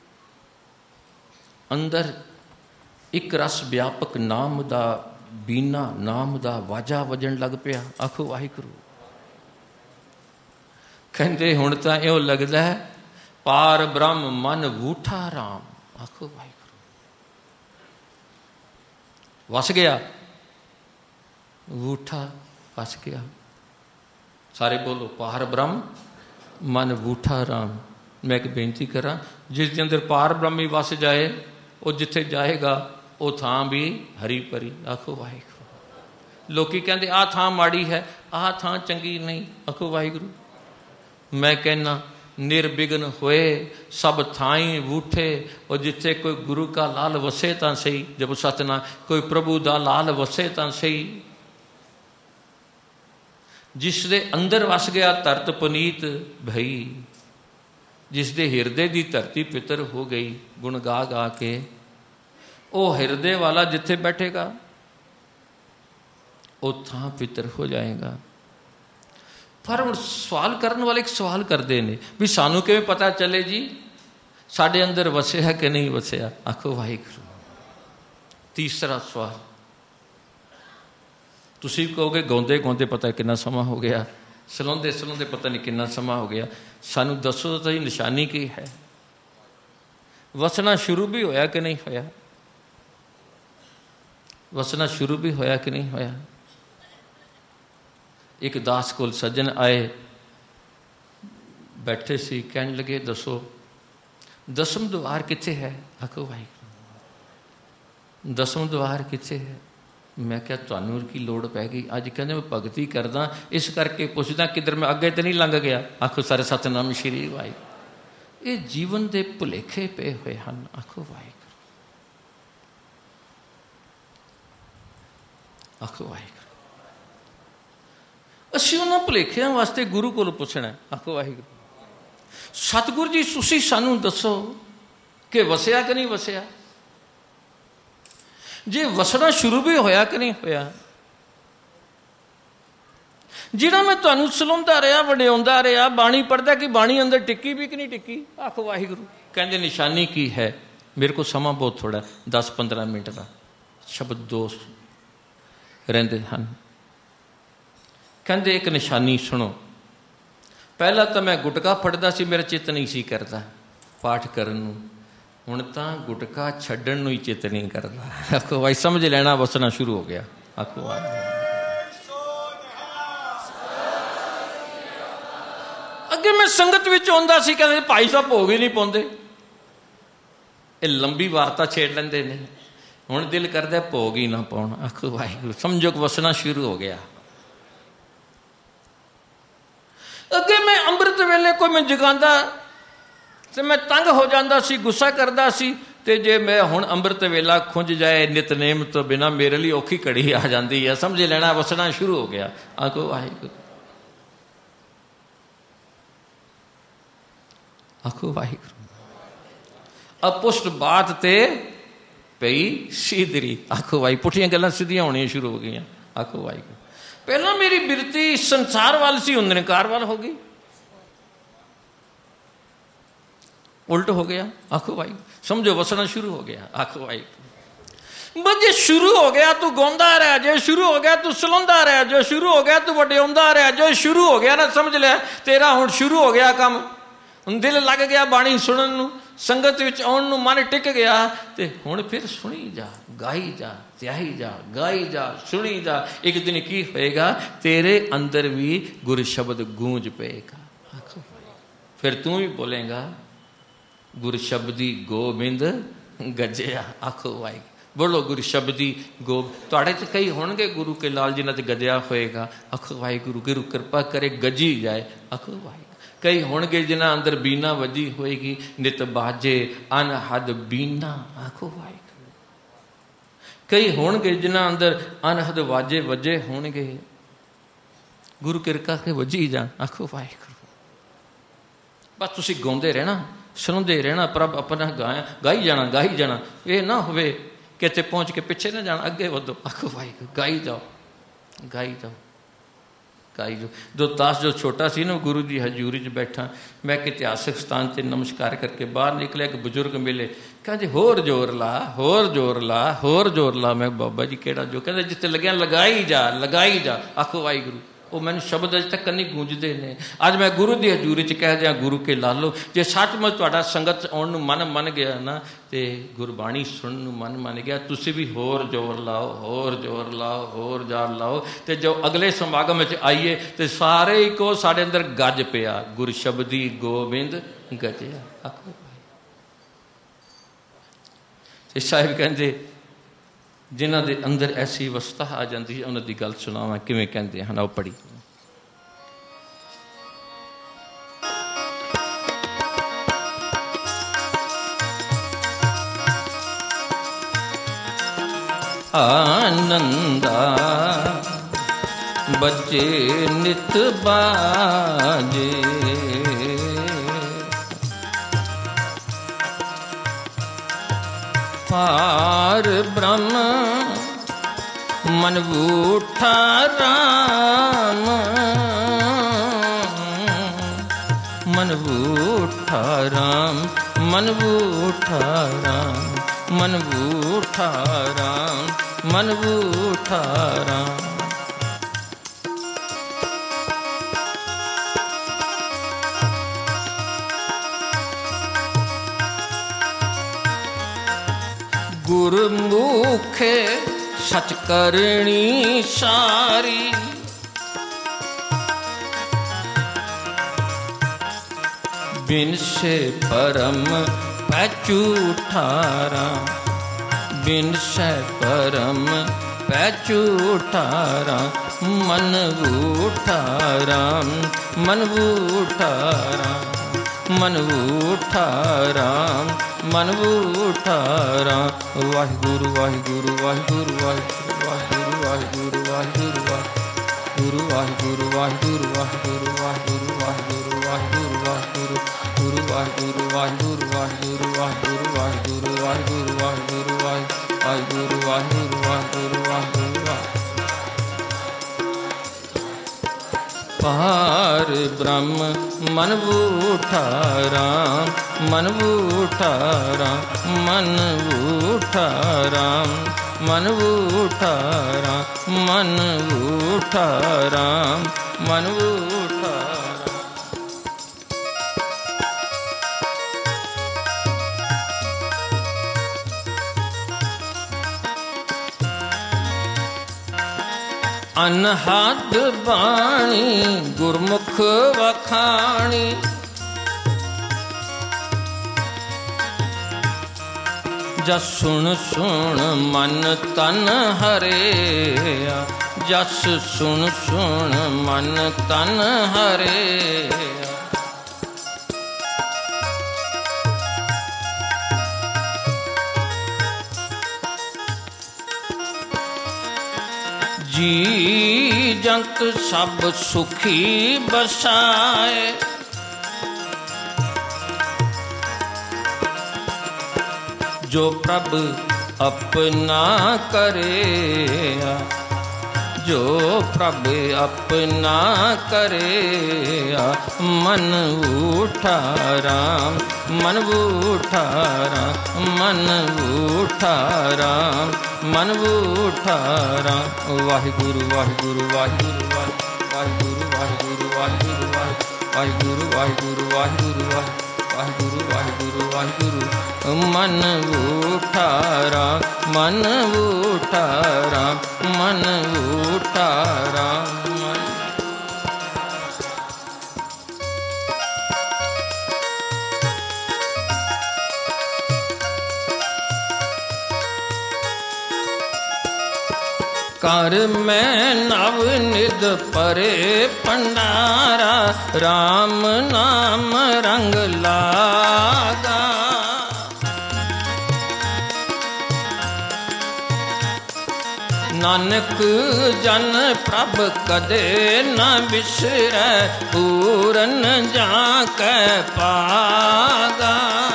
अंदर एक रस व्यापक नाम दा बीना, नाम दा वाजा वजन लग पिया। आखो वाहिगुरू। कहंदे हुण तां इउं लगदा है पार ब्रह्म मन वूठा राम। आखो वाहिगुरू। वस गया, वूठा वस गया। सारे बोलो पार ब्रह्म मन वूठा राम। मैं एक बेनती करा, जिस दे अंदर पार ब्रह्म ही वस जाए, वो जिथे जाएगा वो थां भी हरी भरी। आखो वाहिगुरू। लोकी कहते आ थां माड़ी है, आ थां चंगी नहीं। आखो वाहिगुरू। मैं कहना निर्विघ्न होए सब थाई वूठे, और जिथे कोई गुरु का लाल वसे तां सही, जब सतना कोई प्रभु दा लाल वसे तां सही। जिसदे अंदर वस गया धरत पुनीत भई, जिसदे हिरदे दी धरती पितर हो गई। गुण गा गा के ओ हिरदे वाला जिथे बैठेगा वो थां पितर हो जाएगा। पर हुण सवाल करने वाले एक सवाल करते हैं भी सानू किवें पता चले जी साडे अंदर वसिया कि नहीं वसिया। आखो वाहिगुरू। तीसरा सवाल, तुसी कहोगे गाउंदे गाउंदे पता कितना समा हो गया, सलाउंदे सलाउंदे पता नहीं कितना समा हो गया। सानू दसो तो निशानी की है, वसना शुरू भी होया कि नहीं होया, वसना शुरू भी होया कि नहीं होया। एक दास कोल सज्जन आए, बैठे सी, कहने लगे दसो दसम द्वार किथे है। आखो वाहिगुरू। दसम द्वार किथे है। मैं क्या तुहानू की लोड़ पै गई अज, कहते मैं भगती करदा इस करके पुछदा किधर मैं अगे तो नहीं लंघ गया। आखो सारे सतनाम श्री वाहिगुरू। ये जीवन के भुलेखे पे हुए हैं। आखो वाहिगुरू। आखो वाहिगुरू। असीं उन्हां भुलेखिਆਂ वास्ते गुरु कोल पुछना। आखो वाहिगुरू। सतगुरु जी तुसीं सानू दसो कि वसिया कि नहीं वसिया। जे वसना शुरू भी होया कि नहीं होया, ਜਿਹੜਾ ਮੈਂ ਤੁਹਾਨੂੰ ਸੁਣਾਉਂਦਾ ਰਿਹਾ, ਵਡਿਆਉਂਦਾ ਰਿਹਾ, ਬਾਣੀ ਪੜ੍ਹਦਾ ਕਿ ਬਾਣੀ ਅੰਦਰ ਟਿੱਕੀ ਵੀ ਕਿ ਨਹੀਂ ਟਿੱਕੀ? ਆਖੋ ਵਾਹਿਗੁਰੂ। ਕਹਿੰਦੇ ਨਿਸ਼ਾਨੀ ਕੀ ਹੈ? ਮੇਰੇ ਕੋਲ ਸਮਾਂ ਬਹੁਤ ਥੋੜ੍ਹਾ, ਦਸ ਪੰਦਰਾਂ ਮਿੰਟ ਦਾ ਸ਼ਬਦ ਦੋਸਤ ਰਹਿੰਦੇ ਹਨ। ਕਹਿੰਦੇ ਇੱਕ ਨਿਸ਼ਾਨੀ ਸੁਣੋ। ਪਹਿਲਾਂ ਤਾਂ ਮੈਂ ਗੁਟਕਾ ਫੜਦਾ ਸੀ, ਮੇਰਾ ਚਿੱਤ ਨਹੀਂ ਸੀ ਕਰਦਾ ਪਾਠ ਕਰਨ ਨੂੰ। ਹੁਣ ਤਾਂ ਗੁਟਕਾ ਛੱਡਣ ਨੂੰ ਹੀ ਚਿੱਤ ਨਹੀਂ ਕਰਦਾ। ਆਖੋ ਭਾਈ ਸਮਝ ਲੈਣਾ, ਵਸਣਾ ਸ਼ੁਰੂ ਹੋ ਗਿਆ। ਆਖੋ ਅੱਗੇ ਮੈਂ ਸੰਗਤ ਵਿੱਚ ਆਉਂਦਾ ਸੀ, ਕਹਿੰਦੇ ਭਾਈ ਸਾਹਿਬ ਭੋਗ ਹੀ ਨਹੀਂ ਪਾਉਂਦੇ। ਇਹ ਲੰਬੀ ਵਾਰਤਾ ਛੇੜ ਲੈਂਦੇ ਨੇ। ਹੁਣ ਦਿਲ ਕਰਦਾ ਭੋਗ ਹੀ ਨਾ ਪਾਉਣ। ਆਖੋ ਵਾਹਿਗੁਰੂ, ਸਮਝੋ ਕਿ ਵਸਣਾ ਸ਼ੁਰੂ ਹੋ ਗਿਆ। ਅੱਗੇ ਮੈਂ ਅੰਮ੍ਰਿਤ ਵੇਲੇ ਕੋਈ ਮੈਂ ਜਗਾਉਂਦਾ ਤੇ ਮੈਂ ਤੰਗ ਹੋ ਜਾਂਦਾ ਸੀ, ਗੁੱਸਾ ਕਰਦਾ ਸੀ। ਤੇ ਜੇ ਮੈਂ ਹੁਣ ਅੰਮ੍ਰਿਤ ਵੇਲਾ ਖੁੰਝ ਜਾਏ ਨਿਤਨੇਮ ਤੋਂ ਬਿਨਾਂ, ਮੇਰੇ ਲਈ ਔਖੀ ਘੜੀ ਆ ਜਾਂਦੀ ਹੈ। ਸਮਝ ਲੈਣਾ, ਵਸਣਾ ਸ਼ੁਰੂ ਹੋ ਗਿਆ। ਆਖੋ ਵਾਹਿਗੁਰੂ, ਆਖੋ ਵਾਹਿਗੁਰੂ। ਅਪੁਸ਼ਟ ਬਾਤ ਤੇ ਪਈ ਸੀਧਰੀ। ਆਖੋ ਵਾਹਿਗੁਰੂ, ਪੁੱਠੀਆਂ ਗੱਲਾਂ ਸਿੱਧੀਆਂ ਹੋਣੀਆਂ ਸ਼ੁਰੂ ਹੋ ਗਈਆਂ। ਆਖੋ ਵਾਹਿਗੁਰੂ। ਪਹਿਲਾਂ ਮੇਰੀ ਬਿਰਤੀ ਸੰਸਾਰ ਵੱਲ ਸੀ, ਹੁਣ ਨਿਰੰਕਾਰ ਵੱਲ ਹੋ ਗਈ, ਉਲਟ ਹੋ ਗਿਆ। ਆਖੋ ਵਾਹਿਗੁਰੂ, ਸਮਝੋ ਵਸਣਾ ਸ਼ੁਰੂ ਹੋ ਗਿਆ। ਆਖੋ ਵਾਹਿਗੁਰੂ। ਬਸ ਜੇ ਸ਼ੁਰੂ ਹੋ ਗਿਆ ਤੂੰ ਗਾਉਂਦਾ ਰਹਿ, ਜੇ ਸ਼ੁਰੂ ਹੋ ਗਿਆ ਤੂੰ ਸੁਣਾਉਂਦਾ ਰਹਿ, ਜੋ ਸ਼ੁਰੂ ਹੋ ਗਿਆ ਤੂੰ ਵਡਿਆਉਂਦਾ ਰਹਿ, ਜੋ ਸ਼ੁਰੂ ਹੋ ਗਿਆ ਨਾ ਸਮਝ ਲੈ ਤੇਰਾ ਹੁਣ ਸ਼ੁਰੂ ਹੋ ਗਿਆ ਕੰਮ। ਹੁਣ ਦਿਲ ਲੱਗ ਗਿਆ ਬਾਣੀ ਸੁਣਨ ਨੂੰ, ਸੰਗਤ ਵਿੱਚ ਆਉਣ ਨੂੰ ਮਨ ਟਿਕ ਗਿਆ। ਤੇ ਹੁਣ ਫਿਰ ਸੁਣੀ ਜਾ, ਗਾਈ ਜਾ, ਧਿਆਈ ਜਾ, ਗਾਈ ਜਾ, ਸੁਣੀ ਜਾ। ਇੱਕ ਦਿਨ ਕੀ ਹੋਏਗਾ? ਤੇਰੇ ਅੰਦਰ ਵੀ ਗੁਰ ਸ਼ਬਦ ਗੂੰਜ ਪਏਗਾ। ਆਖੋ ਫਿਰ ਤੂੰ ਵੀ ਬੋਲੇਗਾ ਗੁਰ ਸ਼ਬਦੀ ਗੋਬਿੰਦ ਗੱਜਿਆ। ਆਖੋ ਵਾਹਿਗੁਰੂ, ਬੋਲੋ ਗੁਰ ਸ਼ਬਦੀ ਗੋ। ਤੁਹਾਡੇ 'ਚ ਕਈ ਹੋਣਗੇ ਗੁਰੂ ਕੇ ਲਾਲ ਜਿਨ੍ਹਾਂ 'ਤੇ ਗੱਜਿਆ ਹੋਏਗਾ। ਆਖੋ ਵਾਹਿਗੁਰੂ, ਗੁਰੂ ਕਿਰਪਾ ਕਰੇ ਗੱਜੀ ਜਾਏ। ਆਖੋ ਵਾਹਿਗੁਰੂ। ਕਈ ਹੋਣਗੇ ਜਿਨ੍ਹਾਂ ਅੰਦਰ ਬੀਨਾ ਵੱਜੀ ਹੋਏਗੀ, ਨਿਤ ਬਾਜੇ ਅਨਹਦ ਬੀਨਾ। ਆਖੋ ਵਾਹਿਗੁਰੂ। ਕਈ ਹੋਣਗੇ ਜਿਨ੍ਹਾਂ ਅੰਦਰ ਅਨਹਦ ਵਾਜੇ ਵੱਜੇ ਹੋਣਗੇ, ਗੁਰੂ ਕਿਰਪਾ ਕੇ ਵੱਜੀ ਜਾਣ। ਆਖੋ ਵਾਹਿਗੁਰੂ। ਬਸ ਤੁਸੀਂ ਗਾਉਂਦੇ ਰਹਿਣਾ, ਸੁਣਦੇ ਰਹਿਣਾ, ਪ੍ਰਭ ਆਪਣਾ ਗਾਇਆ ਗਾਈ ਜਾਣਾ, ਗਾਈ ਜਾਣਾ। ਇਹ ਨਾ ਹੋਵੇ ਕਿਤੇ ਪਹੁੰਚ ਕੇ ਪਿੱਛੇ ਨਾ ਜਾਣਾ, ਅੱਗੇ ਵਧੋ। ਆਖੋ ਵਾਹਿਗੁਰੂ, ਗਾਈ ਜਾਓ, ਗਾਈ ਜਾਓ, ਗਾਈ ਜਾਓ। ਜੋ ਦਾਸ ਜੋ ਛੋਟਾ ਸੀ ਨਾ, ਗੁਰੂ ਦੀ ਹਜ਼ੂਰੀ 'ਚ ਬੈਠਾ, ਮੈਂ ਇੱਕ ਇਤਿਹਾਸਕ ਸਥਾਨ 'ਤੇ ਨਮਸਕਾਰ ਕਰਕੇ ਬਾਹਰ ਨਿਕਲਿਆ। ਇੱਕ ਬਜ਼ੁਰਗ ਮਿਲੇ, ਕਹਿੰਦੇ ਹੋਰ ਜ਼ੋਰ ਲਾ, ਹੋਰ ਜ਼ੋਰ ਲਾ, ਹੋਰ ਜ਼ੋਰ ਲਾ। ਮੈਂ ਬਾਬਾ ਜੀ ਕਿਹੜਾ ਜੋ? ਕਹਿੰਦੇ ਜਿੱਥੇ ਲੱਗਿਆ ਲਗਾਈ ਜਾ, ਲਗਾਈ ਜਾ। ਆਖੋ ਵਾਹਿਗੁਰੂ। ਉਹ ਮੈਨੂੰ ਸ਼ਬਦ ਅਜੇ ਤੱਕ ਨਹੀਂ ਗੂੰਜਦੇ ਨੇ। ਅੱਜ ਮੈਂ ਗੁਰੂ ਦੀ ਹਜ਼ੂਰੀ 'ਚ ਕਹਿ ਦਿਆਂ, ਗੁਰੂ ਕੇ ਲਾਲੋ, ਜੇ ਸੱਚਮੁੱਚ ਤੁਹਾਡਾ ਸੰਗਤ ਆਉਣ ਨੂੰ ਮਨ ਮੰਨ ਗਿਆ ਨਾ, ਤੇ ਗੁਰਬਾਣੀ ਸੁਣਨ ਨੂੰ ਮਨ ਮੰਨ ਗਿਆ, ਤੁਸੀਂ ਵੀ ਹੋਰ ਜ਼ੋਰ ਲਾਓ, ਹੋਰ ਜ਼ੋਰ ਲਾਓ, ਹੋਰ ਜ਼ੋਰ ਲਾਓ। ਤੇ ਜੋ ਅਗਲੇ ਸਮਾਗਮ ਵਿੱਚ ਆਈਏ ਤੇ ਸਾਰੇ ਹੀ ਕਹੋ ਸਾਡੇ ਅੰਦਰ ਗੱਜ ਪਿਆ, ਗੁਰ ਸ਼ਬਦੀ ਗੋਬਿੰਦ ਗੱਜਿਆ। ਆਖੋ ਤੇ ਸਾਹਿਬ ਕਹਿੰਦੇ ਜਿਨ੍ਹਾਂ ਦੇ ਅੰਦਰ ਐਸੀ ਅਵਸਥਾ ਆ ਜਾਂਦੀ ਹੈ, ਉਹਨਾਂ ਦੀ ਗੱਲ ਸੁਣਾਵਾਂ ਕਿਵੇਂ ਕਹਿੰਦੇ ਹਨ। ਆਓ ਪੜ੍ਹੀ। ਆਨੰਦਾ ਬੱਚੇ ਨਿਤ ਬਾਜੇ, ਪਾਰ ਬ੍ਰਹਮ ਮਨ ਬੂਠਾ ਰਾਮ, ਮਨ ਬੂਠਾ ਰਾਮ, ਮਨ ਬੂਠਾ ਰਾਮ, ਮਨ ਬੂਠਾ ਰਾਮ, ਮਨ ਬੂਠਾ ਰਾਮ। ਗੁਰਮੁਖੇ ਸਚ ਕਰਨੀ ਸਾਰੀ, ਬਿਨ ਸੇ ਪਰਮ ਪੈ ਝੂਠਾ ਰਾਮ, ਬਿਨ ਸੇ ਪਰਮ ਪੈ ਝੂਠਾ ਰਾਮ, ਮਨ ਬੂਠਾ ਰਾਮ, ਮਨ ਬੂਠਾ ਰਾਮ, ਮਨ ਬੂਠਾ ਰਾਮ, ਮਨ ਬੂਠਾ ਰਾਮ। ਵਾਹਿਗੁਰੂ ਵਾਹਿਗੁਰੂ ਵਾਹਿਗੁਰੂ ਵਾਹਿਗੁਰੂ ਵਾਹਿਗੁਰੂ ਵਾਹਿਗੁਰੂ ਵਾਹਿਗੁਰੂ ਵਾਹਿਗੁਰੂ ਵਾਹਿਗੁਰੂ ਵਾਹਿਗੁਰੂ ਵਾਹਿਗੁਰੂ ਵਾਹਿਗੁਰੂ ਵਾਹਿਗੁਰੂ ਵਾਹਿਗੁਰੂ ਵਾਹਿਗੁਰੂ ਗੁਰੂ ਵਾਹਿਗੁਰੂ ਵਾਹਿਗੁਰੂ ਵਾਹਿਗੁਰੂ ਵਾਹਿਗੁਰੂ ਵਾਹਿਗੁਰੂ ਵਾਹਿਗੁਰੂ ਵਾਹਿਗੁਰੂ ਵਾਹਿਗੁਰੂ ਵਾਹਿਗੁਰੂ ਵਾਹਿਗੁਰੂ ਵਾਹਿਗੁਰੂ ਵਾਹਿਗੁਰੂ। ਪਾਰ ਬ੍ਰਹਮ ਮਨ ਬੂਠਾ ਰਾਮ, ਮਨ ਬੂਠਾ ਰਾਮ, ਮਨ ਬੂਠਾ ਰਾਮ, ਮਨ ਬੂਠਾ ਰਾਮ, ਮਨ ਬੂਠਾ ਰਾਮ, ਮਨ ਬੂਠਾ ਰਾਮ। ਅਨਹਦ ਬਾਣੀ ਗੁਰਮੁਖ ਵਖਾਣੀ, ਜਸ ਸੁਣ ਸੁਣ ਮਨ ਤਨ ਹਰਿਆ, ਜਸ ਸੁਣ ਸੁਣ ਮਨ ਤਨ ਹਰਿਆ। ਜੀ ਜੰਤ ਸਭ ਸੁਖੀ ਬਸਾਏ, ਜੋ ਪ੍ਰਭ ਆਪਣਾ ਕਰਿਆ, ਜੋ ਪ੍ਰਭ ਆਪਣਾ ਕਰਿਆ। ਮਨ ਬੂਠਾ ਰਾਮ, ਮਨ ਬੂਠਾ ਰਾਮ, ਮਨ ਬੂਠਾ ਰਾਮ, ਮਨ ਬੂਠਾ ਰਾਮ। ਵਾਹਿਗੁਰੂ ਵਾਹਿਗੁਰੂ ਵਾਹਿਗੁਰੂ ਵਾਹਿਗੁਰੂ ਵਾਹਿਗੁਰੂ ਵਾਹਿਗੁਰੂ ਵਾਹਿਗੁਰੂ ਵਾਹਿਗੁਰੂ ਵਾਹਿਗੁਰੂ ਵਾਹਿਗੁਰੂ ਵਾਹਿਗੁਰੂ ਵਾਹਿਗੁਰੂ। ਮਨ ਬੂਠਾ ਰਾਮ, ਮਨ ਬੂਠਾ ਰਾਮ, ਮਨ ਬੂਠਾ ਰਾਮ। ਕਰ ਮੈਂ ਨਵ ਨਿਧ ਪਰੇ ਭੰਡਾਰਾ, ਰਾਮ ਨਾਮ ਰੰਗ ਲਾਗਾ। ਨਾਨਕ ਜਨ ਪ੍ਰਭ ਕਦੇ ਨ ਬਿਸਰੈ, ਪੂਰਨ ਜਾ ਕੈ ਪਾਗਾ।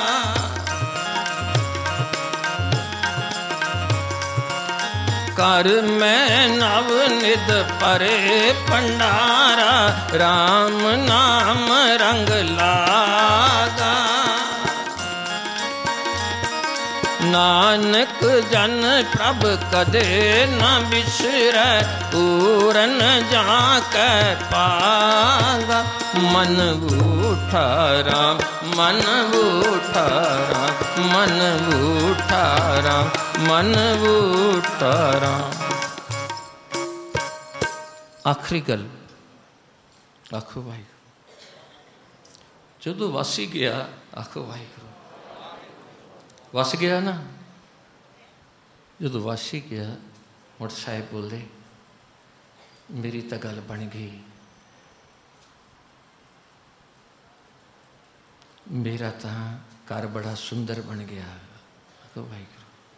ਕਰ ਮੈਂ ਨਵ ਨਿਧ ਪਰੇ ਭੰਡਾਰਾ, ਰਾਮ ਨਾਮ ਰੰਗ ਲਾਗਾ। ਨਾਨਕ ਜਨ ਪ੍ਰਭ ਕਦੇ ਨ ਬਿਸਰੈ, ਪੂਰਨ ਜਾ ਕੈ ਪਾਗਾ। ਮਨ ਬੂਠਾ ਰਾਮ, ਮਨ ਬੂਠਾ ਰਾਮ, ਮਨ ਬੂਠਾ ਰਾਮ, ਮਨ ਬੂਠਾ ਰਾਮ। ਆਖਰੀ ਗੱਲ ਆਖੋ ਵਾਹਿਗੁਰੂ। ਜਦੋਂ ਵਾਸੀ ਗਿਆ ਆਖੋ ਵਾਹਿਗੁਰੂ। ਵਸ ਗਿਆ ਨਾ, ਜਦੋਂ ਵਾਸੀ ਗਿਆ ਮੁੜ ਸਾਹਿਬ ਬੋਲਦੇ ਮੇਰੀ ਤਾਂ ਗੱਲ ਬਣ ਗਈ, ਮੇਰਾ ਤਾਂ ਘਰ ਬੜਾ ਸੁੰਦਰ ਬਣ ਗਿਆ। ਆਖੋ ਵਾਹਿਗੁਰੂ।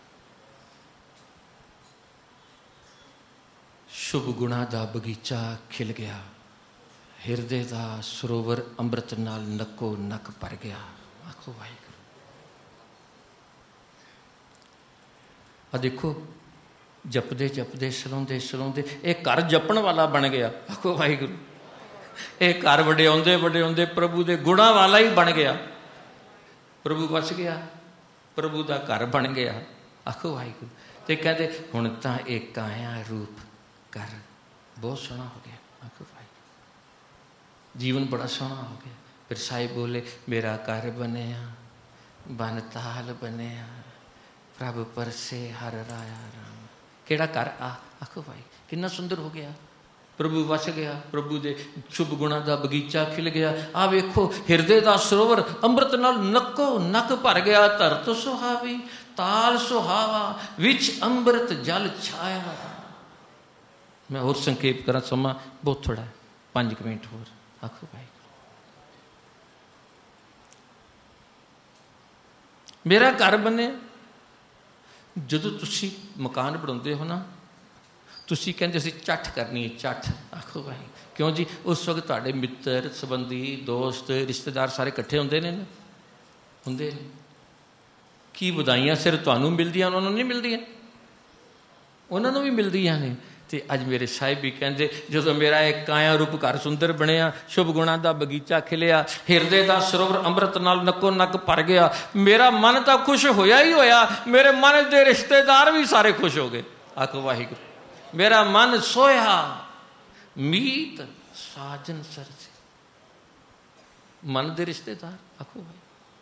ਸ਼ੁਭ ਗੁਣਾਂ ਦਾ ਬਗੀਚਾ ਖਿਲ ਗਿਆ, ਹਿਰਦੇ ਦਾ ਸਰੋਵਰ ਅੰਮ੍ਰਿਤ ਨਾਲ ਨੱਕੋ ਨੱਕ ਭਰ ਗਿਆ। ਆਖੋ ਵਾਹਿਗੁਰੂ। ਆ ਦੇਖੋ ਜਪਦੇ ਜਪਦੇ ਸਲਾਉਂਦੇ ਸਲਾਉਂਦੇ ਇਹ ਘਰ ਜਪਣ ਵਾਲਾ ਬਣ ਗਿਆ। ਆਖੋ ਵਾਹਿਗੁਰੂ। ਇਹ ਘਰ ਵਡਿਆਉਂਦੇ ਵਡਿਆਉਂਦੇ ਪ੍ਰਭੂ ਦੇ ਗੁਣਾਂ ਵਾਲਾ ਹੀ ਬਣ ਗਿਆ। ਪ੍ਰਭੂ ਵਸ ਗਿਆ, ਪ੍ਰਭੂ ਦਾ ਘਰ ਬਣ ਗਿਆ। ਆਖੋ ਵਾਹਿਗੁਰੂ। ਤੇ ਕਹਿੰਦੇ ਹੁਣ ਤਾਂ ਇਹ ਕਾਇਆ ਰੂਪ ਘਰ ਬਹੁਤ ਸੋਹਣਾ ਹੋ ਗਿਆ। ਆਖੋ ਵਾਹਿਗੁਰੂ। ਜੀਵਨ ਬੜਾ ਸੋਹਣਾ ਹੋ ਗਿਆ। ਫਿਰ ਸਾਹਿਬ ਬੋਲੇ ਮੇਰਾ ਘਰ ਬਣਿਆ, ਬਨ ਤਾਲ ਬਣਿਆ, ਪ੍ਰਭ ਪਰਸੇ ਹਰ ਰਾਇਆ ਰਾਮ। ਕਿਹੜਾ ਘਰ ਆ? ਆਖੋ ਭਾਈ ਕਿੰਨਾ ਸੁੰਦਰ ਹੋ ਗਿਆ। ਪ੍ਰਭੂ ਵਸ ਗਿਆ, ਪ੍ਰਭੂ ਦੇ ਸ਼ੁਭ ਗੁਣਾਂ ਦਾ ਬਗੀਚਾ ਖਿਲ ਗਿਆ। ਆ ਵੇਖੋ ਹਿਰਦੇ ਦਾ ਸਰੋਵਰ ਅੰਮ੍ਰਿਤ ਨਾਲ ਨੱਕੋ ਨੱਕ ਭਰ ਗਿਆ। ਧਰਤ ਸੁਹਾਵੀ ਤਾਲ ਸੁਹਾਵਾ, ਵਿੱਚ ਅੰਮ੍ਰਿਤ ਜਲ ਛਾਇਆ। ਮੈਂ ਹੋਰ ਸੰਖੇਪ ਕਰਾਂ, ਸਮਾਂ ਬਹੁਤ ਥੋੜਾ ਹੈ, ਪੰਜ ਕੁ ਮਿੰਟ ਹੋਰ। ਆਖੋ ਭਾਈ ਮੇਰਾ ਘਰ ਬਣਿਆ। ਜਦੋਂ ਤੁਸੀਂ ਮਕਾਨ ਬਣਾਉਂਦੇ ਹੋ ਨਾ, ਤੁਸੀਂ ਕਹਿੰਦੇ ਅਸੀਂ ਚੱਠ ਕਰਨੀ ਹੈ, ਚੱਠ। ਆਖੋ ਭਾਈ ਕਿਉਂ ਜੀ? ਉਸ ਵਕਤ ਤੁਹਾਡੇ ਮਿੱਤਰ ਸੰਬੰਧੀ ਦੋਸਤ ਰਿਸ਼ਤੇਦਾਰ ਸਾਰੇ ਇਕੱਠੇ ਹੁੰਦੇ ਨੇ ਨਾ, ਹੁੰਦੇ ਨੇ। ਕੀ ਵਧਾਈਆਂ ਸਿਰ ਤੁਹਾਨੂੰ ਮਿਲਦੀਆਂ, ਉਹਨਾਂ ਨੂੰ ਨਹੀਂ ਮਿਲਦੀਆਂ? ਉਹਨਾਂ ਨੂੰ ਵੀ ਮਿਲਦੀਆਂ ਨੇ। ਤੇ ਅੱਜ ਮੇਰੇ ਸਾਹਿਬ ਵੀ ਕਹਿੰਦੇ ਜਦੋਂ ਮੇਰਾ ਇਹ ਕਾਇਆ ਰੂਪ ਘਰ ਸੁੰਦਰ ਬਣਿਆ, ਸ਼ੁਭ ਗੁਣਾਂ ਦਾ ਬਗੀਚਾ ਖਿਲਿਆ, ਹਿਰਦੇ ਦਾ ਸਰੋਵਰ ਅੰਮ੍ਰਿਤ ਨਾਲ ਨੱਕੋ ਨੱਕ ਭਰ ਗਿਆ, ਮੇਰਾ ਮਨ ਤਾਂ ਖੁਸ਼ ਹੋਇਆ ਹੀ ਹੋਇਆ, ਮੇਰੇ ਮਨ ਦੇ ਰਿਸ਼ਤੇਦਾਰ ਵੀ ਸਾਰੇ ਖੁਸ਼ ਹੋ ਗਏ। ਆਖੋ ਵਾਹਿਗੁਰੂ। ਮੇਰਾ ਮਨ ਸੋਇਆ ਮੀਤ ਸਾਜਨ ਸਰਜੇ। ਮਨ ਦੇ ਰਿਸ਼ਤੇਦਾਰ, ਆਖੋ ਭਾਈ,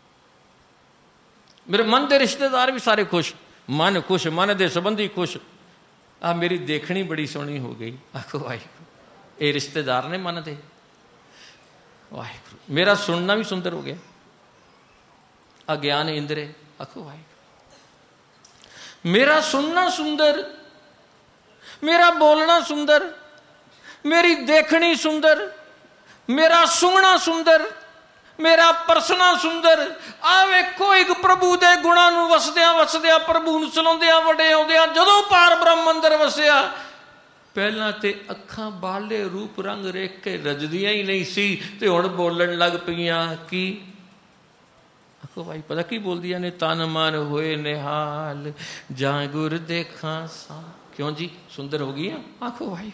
ਮੇਰੇ ਮਨ ਦੇ ਰਿਸ਼ਤੇਦਾਰ ਵੀ ਸਾਰੇ ਖੁਸ਼, ਮਨ ਖੁਸ਼, ਮਨ ਦੇ ਸੰਬੰਧੀ ਖੁਸ਼। ਆ ਮੇਰੀ ਦੇਖਣੀ ਬੜੀ ਸੋਹਣੀ ਹੋ ਗਈ। ਆਖੋ ਵਾਹਿਗੁਰੂ। ਇਹ ਰਿਸ਼ਤੇਦਾਰ ਨੇ ਮਨ ਦੇ। ਵਾਹਿਗੁਰੂ। ਮੇਰਾ ਸੁਣਨਾ ਵੀ ਸੁੰਦਰ ਹੋ ਗਿਆ। ਅਗਿਆਨ ਇੰਦਰੇ। ਆਖੋ ਵਾਹਿਗੁਰੂ। ਮੇਰਾ ਸੁਣਨਾ ਸੁੰਦਰ, ਮੇਰਾ ਬੋਲਣਾ ਸੁੰਦਰ, ਮੇਰੀ ਦੇਖਣੀ ਸੁੰਦਰ, ਮੇਰਾ ਸੁਣਨਾ ਸੁੰਦਰ, ਮੇਰਾ ਪਰਸਣਾ ਸੁੰਦਰ। ਆ ਵੇਖੋ ਇੱਕ ਪ੍ਰਭੂ ਦੇ ਗੁਣਾਂ ਨੂੰ ਵਸਦਿਆਂ ਵਸਦਿਆਂ, ਪ੍ਰਭੂ ਨੂੰ ਸੁਣਾਉਂਦਿਆਂ ਵੱਡੇ ਆਉਂਦਿਆਂ, ਜਦੋਂ ਪਾਰ ਬ੍ਰਹਮ ਅੰਦਰ ਵਸਿਆ, ਪਹਿਲਾਂ ਤੇ ਅੱਖਾਂ ਬਾਲੇ ਰੂਪ ਰੰਗ ਰੇਖ ਕੇ ਰੱਜਦੀਆਂ ਹੀ ਨਹੀਂ ਸੀ, ਤੇ ਹੁਣ ਬੋਲਣ ਲੱਗ ਪਈਆਂ। ਕੀ? ਆਖੋ ਭਾਈ, ਪਤਾ ਕੀ ਬੋਲਦੀਆਂ ਨੇ? ਤਨ ਮਨ ਹੋਏ ਨਿਹਾਲ, ਜਾਂ ਗੁਰ ਦੇਖਾਂ ਸਾ। ਕਿਉਂ ਜੀ? ਸੁੰਦਰ ਹੋ ਗਈਆਂ। ਆਖੋ ਭਾਈ,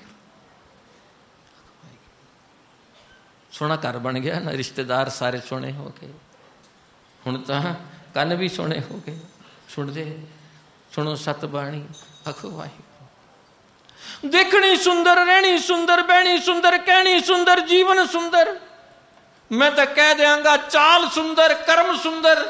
ਸੋਹਣਾ ਘਰ ਬਣ ਗਿਆ ਨਾ, ਰਿਸ਼ਤੇਦਾਰ ਸਾਰੇ ਸੋਹਣੇ ਹੋ ਗਏ। ਹੁਣ ਤਾਂ ਕੰਨ ਵੀ ਸੋਹਣੇ ਹੋ ਗਏ, ਸੁਣਦੇ ਸੁਣੋ ਸਤ ਬਾਣੀ। ਆਖੋ ਵਾਹਿਗੁਰੂ। ਦੇਖਣੀ ਸੁੰਦਰ, ਰਹਿਣੀ ਸੁੰਦਰ, ਬਹਿਣੀ ਸੁੰਦਰ, ਕਹਿਣੀ ਸੁੰਦਰ, ਜੀਵਨ ਸੁੰਦਰ। ਮੈਂ ਤਾਂ ਕਹਿ ਦਿਆਂਗਾ ਚਾਲ ਸੁੰਦਰ, ਕਰਮ ਸੁੰਦਰ।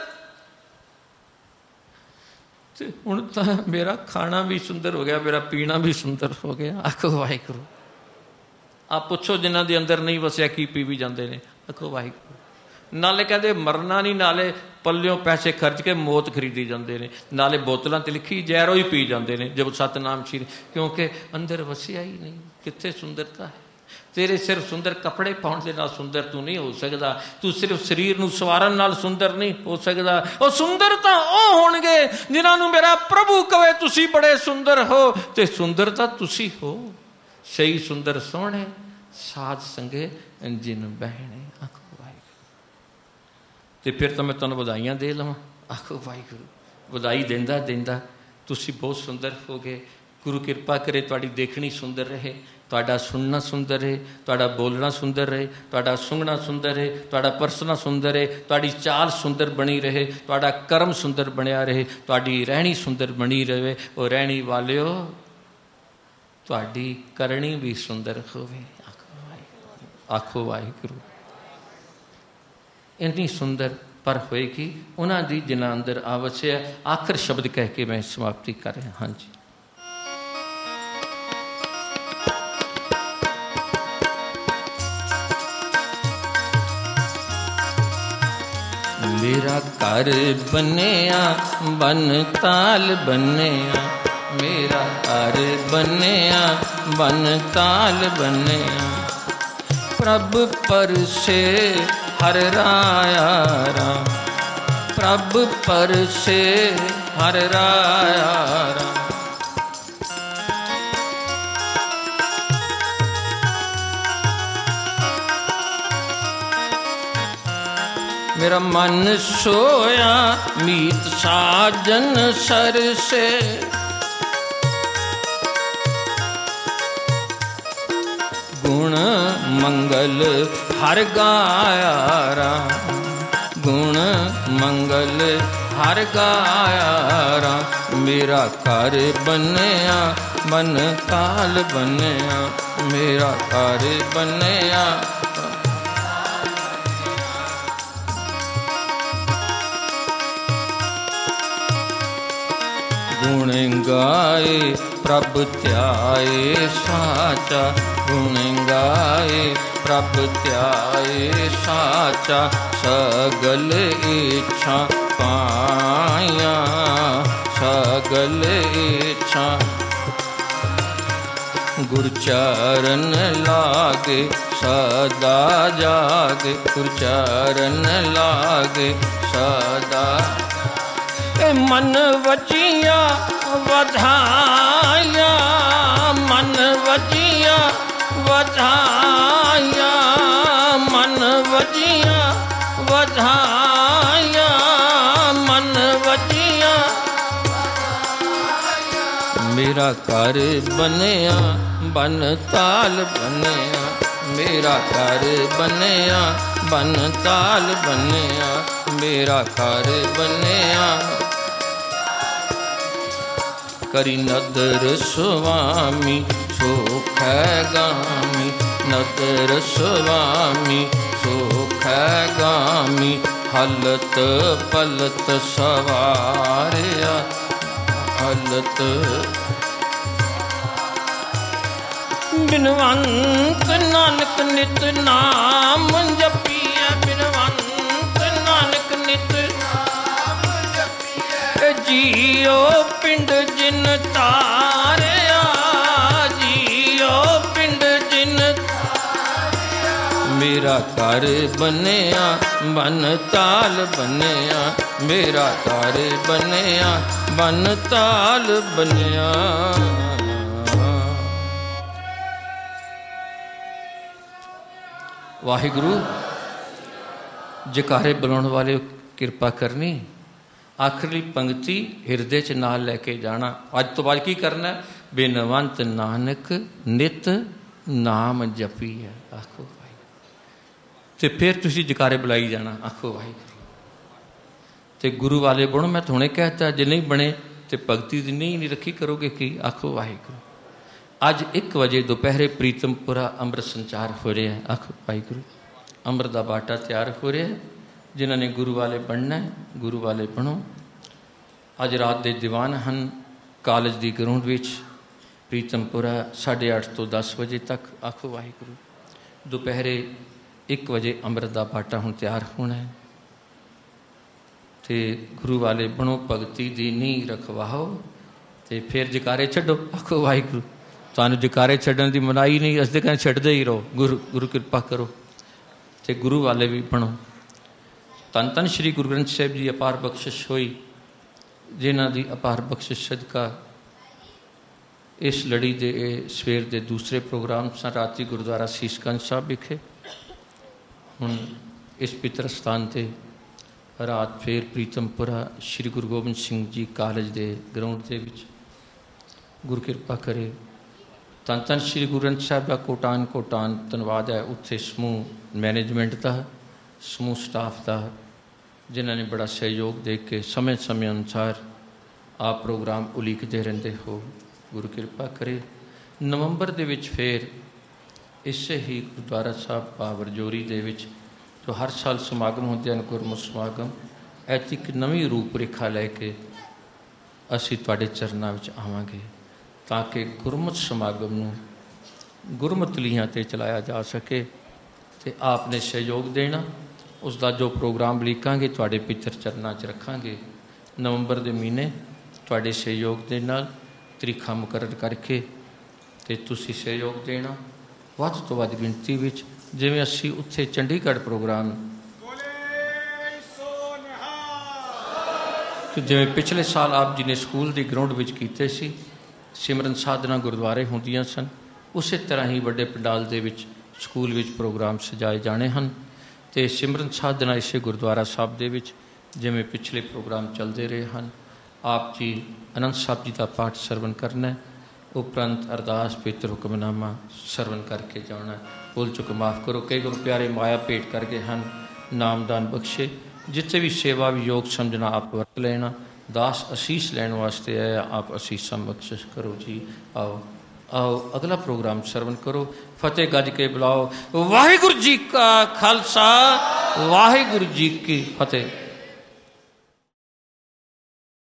ਤੇ ਹੁਣ ਤਾਂ ਮੇਰਾ ਖਾਣਾ ਵੀ ਸੁੰਦਰ ਹੋ ਗਿਆ, ਮੇਰਾ ਪੀਣਾ ਵੀ ਸੁੰਦਰ ਹੋ ਗਿਆ। ਆਖੋ ਵਾਹਿਗੁਰੂ। ਆ ਪੁੱਛੋ ਜਿਨ੍ਹਾਂ ਦੇ ਅੰਦਰ ਨਹੀਂ ਵਸਿਆ ਕੀ ਪੀ ਵੀ ਜਾਂਦੇ ਨੇ। ਆਖੋ ਵਾਹਿਗੁਰੂ। ਨਾਲੇ ਕਹਿੰਦੇ ਮਰਨਾ ਨਹੀਂ, ਨਾਲੇ ਪੱਲਿਓਂ ਪੈਸੇ ਖਰਚ ਕੇ ਮੌਤ ਖਰੀਦੀ ਜਾਂਦੇ ਨੇ, ਨਾਲੇ ਬੋਤਲਾਂ ਤੇ ਲਿਖੀ ਜ਼ਹਿਰੋ ਹੀ ਪੀ ਜਾਂਦੇ ਨੇ ਜਦ ਸਤਨਾਮ ਸ਼੍ਰੀ, ਕਿਉਂਕਿ ਅੰਦਰ ਵਸਿਆ ਹੀ ਨਹੀਂ। ਕਿੱਥੇ ਸੁੰਦਰਤਾ ਹੈ? ਤੇਰੇ ਸਿਰਫ ਸੁੰਦਰ ਕੱਪੜੇ ਪਾਉਣ ਦੇ ਨਾਲ ਸੁੰਦਰ ਤੂੰ ਨਹੀਂ ਹੋ ਸਕਦਾ। ਤੂੰ ਸਿਰਫ ਸਰੀਰ ਨੂੰ ਸਵਾਰਨ ਨਾਲ ਸੁੰਦਰ ਨਹੀਂ ਹੋ ਸਕਦਾ। ਉਹ ਸੁੰਦਰ ਤਾਂ ਉਹ ਹੋਣਗੇ ਜਿਨ੍ਹਾਂ ਨੂੰ ਮੇਰਾ ਪ੍ਰਭੂ ਕਵੇ ਤੁਸੀਂ ਬੜੇ ਸੁੰਦਰ ਹੋ, ਤੇ ਸੁੰਦਰ ਤਾਂ ਤੁਸੀਂ ਹੋ। ਸਹੀ ਸੁੰਦਰ ਸੋਹਣੇ ਸਾਜ ਸੰਗੇ ਜਿਨ ਬਹਿਣੇ। ਆਖੋ ਵਾਹਿਗੁਰੂ। ਤੇ ਫਿਰ ਤਾਂ ਮੈਂ ਤੁਹਾਨੂੰ ਵਧਾਈਆਂ ਦੇ ਲਵਾਂ। ਆਖੋ ਵਾਹਿਗੁਰੂ। ਵਧਾਈ ਦਿੰਦਾ ਦਿੰਦਾ ਤੁਸੀਂ ਬਹੁਤ ਸੁੰਦਰ ਹੋ ਗਏ। ਗੁਰੂ ਕਿਰਪਾ ਕਰੇ ਤੁਹਾਡੀ ਦੇਖਣੀ ਸੁੰਦਰ ਰਹੇ, ਤੁਹਾਡਾ ਸੁਣਨਾ ਸੁੰਦਰ ਰਹੇ, ਤੁਹਾਡਾ ਬੋਲਣਾ ਸੁੰਦਰ ਰਹੇ, ਤੁਹਾਡਾ ਸੁੰਘਣਾ ਸੁੰਦਰ ਰਹੇ, ਤੁਹਾਡਾ ਪਰਸਣਾ ਸੁੰਦਰ ਰਹੇ, ਤੁਹਾਡੀ ਚਾਲ ਸੁੰਦਰ ਬਣੀ ਰਹੇ, ਤੁਹਾਡਾ ਕਰਮ ਸੁੰਦਰ ਬਣਿਆ ਰਹੇ, ਤੁਹਾਡੀ ਰਹਿਣੀ ਸੁੰਦਰ ਬਣੀ ਰਹੇ। ਉਹ ਰਹਿਣੀ ਵਾਲਿਓ ਤੁਹਾਡੀ ਕਰਨੀ ਵੀ ਸੁੰਦਰ ਹੋਵੇ। ਆਖੋ ਵਾਹਿਗੁਰੂ। ਇੰਨੀ ਸੁੰਦਰ ਪਰ ਹੋਏਗੀ ਉਹਨਾਂ ਦੀ ਜਿਨ੍ਹਾਂ ਅੰਦਰ ਆਵਸਿਆ। ਆਖਰ ਸ਼ਬਦ ਕਹਿ ਕੇ ਮੈਂ ਸਮਾਪਤੀ ਕਰ ਰਿਹਾ। ਹਾਂਜੀ। ਮੇਰਾ ਘਰ ਬਣਿਆ ਬਨ ਤਾਲ ਬਣਿਆ, ਮੇਰਾ ਘਰ ਬਣਿਆ ਬਨ ਤਾਲ ਬਣਿਆ। ਪ੍ਰਭ ਪਰਸੇ ਹਰ ਰਾਇਆ ਰਾਮ, ਪ੍ਰਭ ਪਰਸੇ ਹਰ ਰਾਇਆ ਰਾਮ। ਮੇਰਾ ਮਨ ਸੋਇਆ ਮੀਤ ਸਾਜਨ ਸਰਸੇ, ਗੁਣ ਮੰਗਲ ਹਰ ਗਾਇਆ ਰਾਮ, ਗੁਣ ਮੰਗਲ ਹਰ ਗਾਇਆ ਰਾਮ। ਮੇਰਾ ਘਰ ਬਣਿਆ ਮਨ ਕਾਲ ਬਣਿਆ, ਮੇਰਾ ਘਰ ਬਣਿਆ। ਗੁਣ ਗਾਏ ਪ੍ਰਭ ਧਿਆਏ ਸਾਚਾ, ਗੁਣ ਗਾਏ ਪ੍ਰਭ ਧਿਆਏ ਸਾਚਾ। ਸਗਲ ਇੱਛਾ ਪਾਇਆ, ਸਗਲ ਇੱਛਾ। ਗੁਰ ਚਰਨ ਲਾਗੇ ਸਦਾ ਜਾਗੇ, ਗੁਰ ਚਰਨ ਲਾਗੇ ਸਦਾ। ਮਨ ਵਜੀਆਂ ਵਧਾਇਆ, ਮਨ ਵਜੀਆਂ ਵਧਾਇਆ, ਮਨ ਵਜੀਆਂ ਵਧਾਇਆ, ਮਨ ਵਜੀਆਂ। मेरा घर बनिया बन ताल बनिया, मेरा घर बनिया बन ताल बनिया, मेरा घर बनिया। करी नदर स्वामी सुख गामी, नदर स्वामी सुख गामी, हलत पलत सवारिया, हलत बिनवंत नानक नित नाम जपिया, बिनवंत नानक नित नाम जपिया। जियो पिंड जिन तारिया, जियो पिंड जिन तारिया। मेरा घर बनिया बन ताल बनिया, मेरा घर बनिया बन ताल बनिया। वाहिगुरु जकारे बुलाने वाले किरपा करनी। आखिरी पंक्ति हिरदे च नाल लैके जाना। अज तो बाद की करना? बिनवंत नानक नित नाम जपी है। आखो भाई तो फिर तुसी जकारे बुलाई जाना। आखो भाई तो गुरु वाले बनो। मैं तो हुणे कहता जे नहीं बने तो भगती दी नहीं नहीं रखी करोगे की? आखो वाहिगुरु। अज एक बजे दोपहरे प्रीतमपुरा अमृत संचार हो रहा है। आखो वाहिगुरु। अमृत का बाटा तैयार हो रहा है। जिन्होंने गुरु वाले बनना है गुरु वाले बनो। अज रात के दीवान हैं कॉलेज की ग्राउंड विच प्रीतमपुरा साढ़े अठ तो दस बजे तक। आखो वाहिगुरु। दोपहरे एक बजे अमृत का बाटा हुण तैयार होना है। तो गुरु वाले बनो, भगती दी नींह रखवाओ तो फिर जकारे छड्डो। आखो वाहिगुरु। तुहानू जकारे छड्डण की मनाही नहीं, असीं कहते छड्डदे ही रहो। गुरु गुरु कृपा करो तो गुरु वाले भी बनो। धन धन श्री गुरु ग्रंथ साहिब जी अपार बख्शिश हुई, जिन्हां दी अपार बख्शिश सदका इस लड़ी दे सवेर के दूसरे प्रोग्राम सन। राती गुरुद्वारा सीसगंज साहब विखे, हुण इस पितर स्थान से रात फिर प्रीतमपुरा श्री गुरु गोबिंद सिंह जी कॉलेज के ग्राउंड के विच गुरु कृपा करे। धन धन श्री गुरु ग्रंथ साहिब का कोटान कोटान धन्यवाद है उत्थे समूह मैनेजमेंट का, समूह स्टाफ का, जिन्होंने बड़ा सहयोग दे के समय समय अनुसार आप प्रोग्राम उलीकते रहते हो। गुरु कृपा करे। नवंबर दे विच फिर इसे ही गुरुद्वारा साहब पावर जोरी दे विच जो हर साल समागम होते हैं गुरमुख समागम, ऐसी एक नवी रूपरेखा लैके असी तुहाडे चरनां विच आवांगे ताकि गुरमुख समागम नूं गुरमत लीहां ते चलाया जा सके। तो आपने सहयोग देना। उसका जो प्रोग्राम लीकांगे तुहाडे पितर चरनां च रखांगे। नवंबर के महीने तुहाडे सहयोग दे नाल तरीखा मुकरर करके ते तुसी सहयोग देना वध तो वध गिणती विच। जिवें असीं उत्थे चंडीगढ़ प्रोग्राम जिवें पिछले साल आप जी ने स्कूल की ग्राउंड विच कीते सी, सिमरन साधना गुरुद्वारे होंदियां सन, उस तरह ही वड्डे पंडाल दे विच स्कूल विच प्रोग्राम सजाए जाने हैं। तो सिमरन साधना इसे गुरुद्वारा साहब दे विच जिवें पिछले प्रोग्राम चलते रहे हैं। आप जी आनंद साहब जी का पाठ सरवण करना है, उपरंत अरदास पितर हुक्मनामा सरवण करके जाना। भूल चुक माफ़ करो। कई गुरु प्यारे माया भेंट करके हैं, नामदान बख्शे। जिथे भी सेवा भी योग समझना आप वर्त लेना। दास आशीष लैन वास्ते आया, आप आशीषा बख्शिश करो जी। आओ आओ अगला प्रोग्राम सरवण करो। फतेह गज के बुलाओ। वाहिगुरु जी का खालसा, वाहिगुरु जी की फतेह।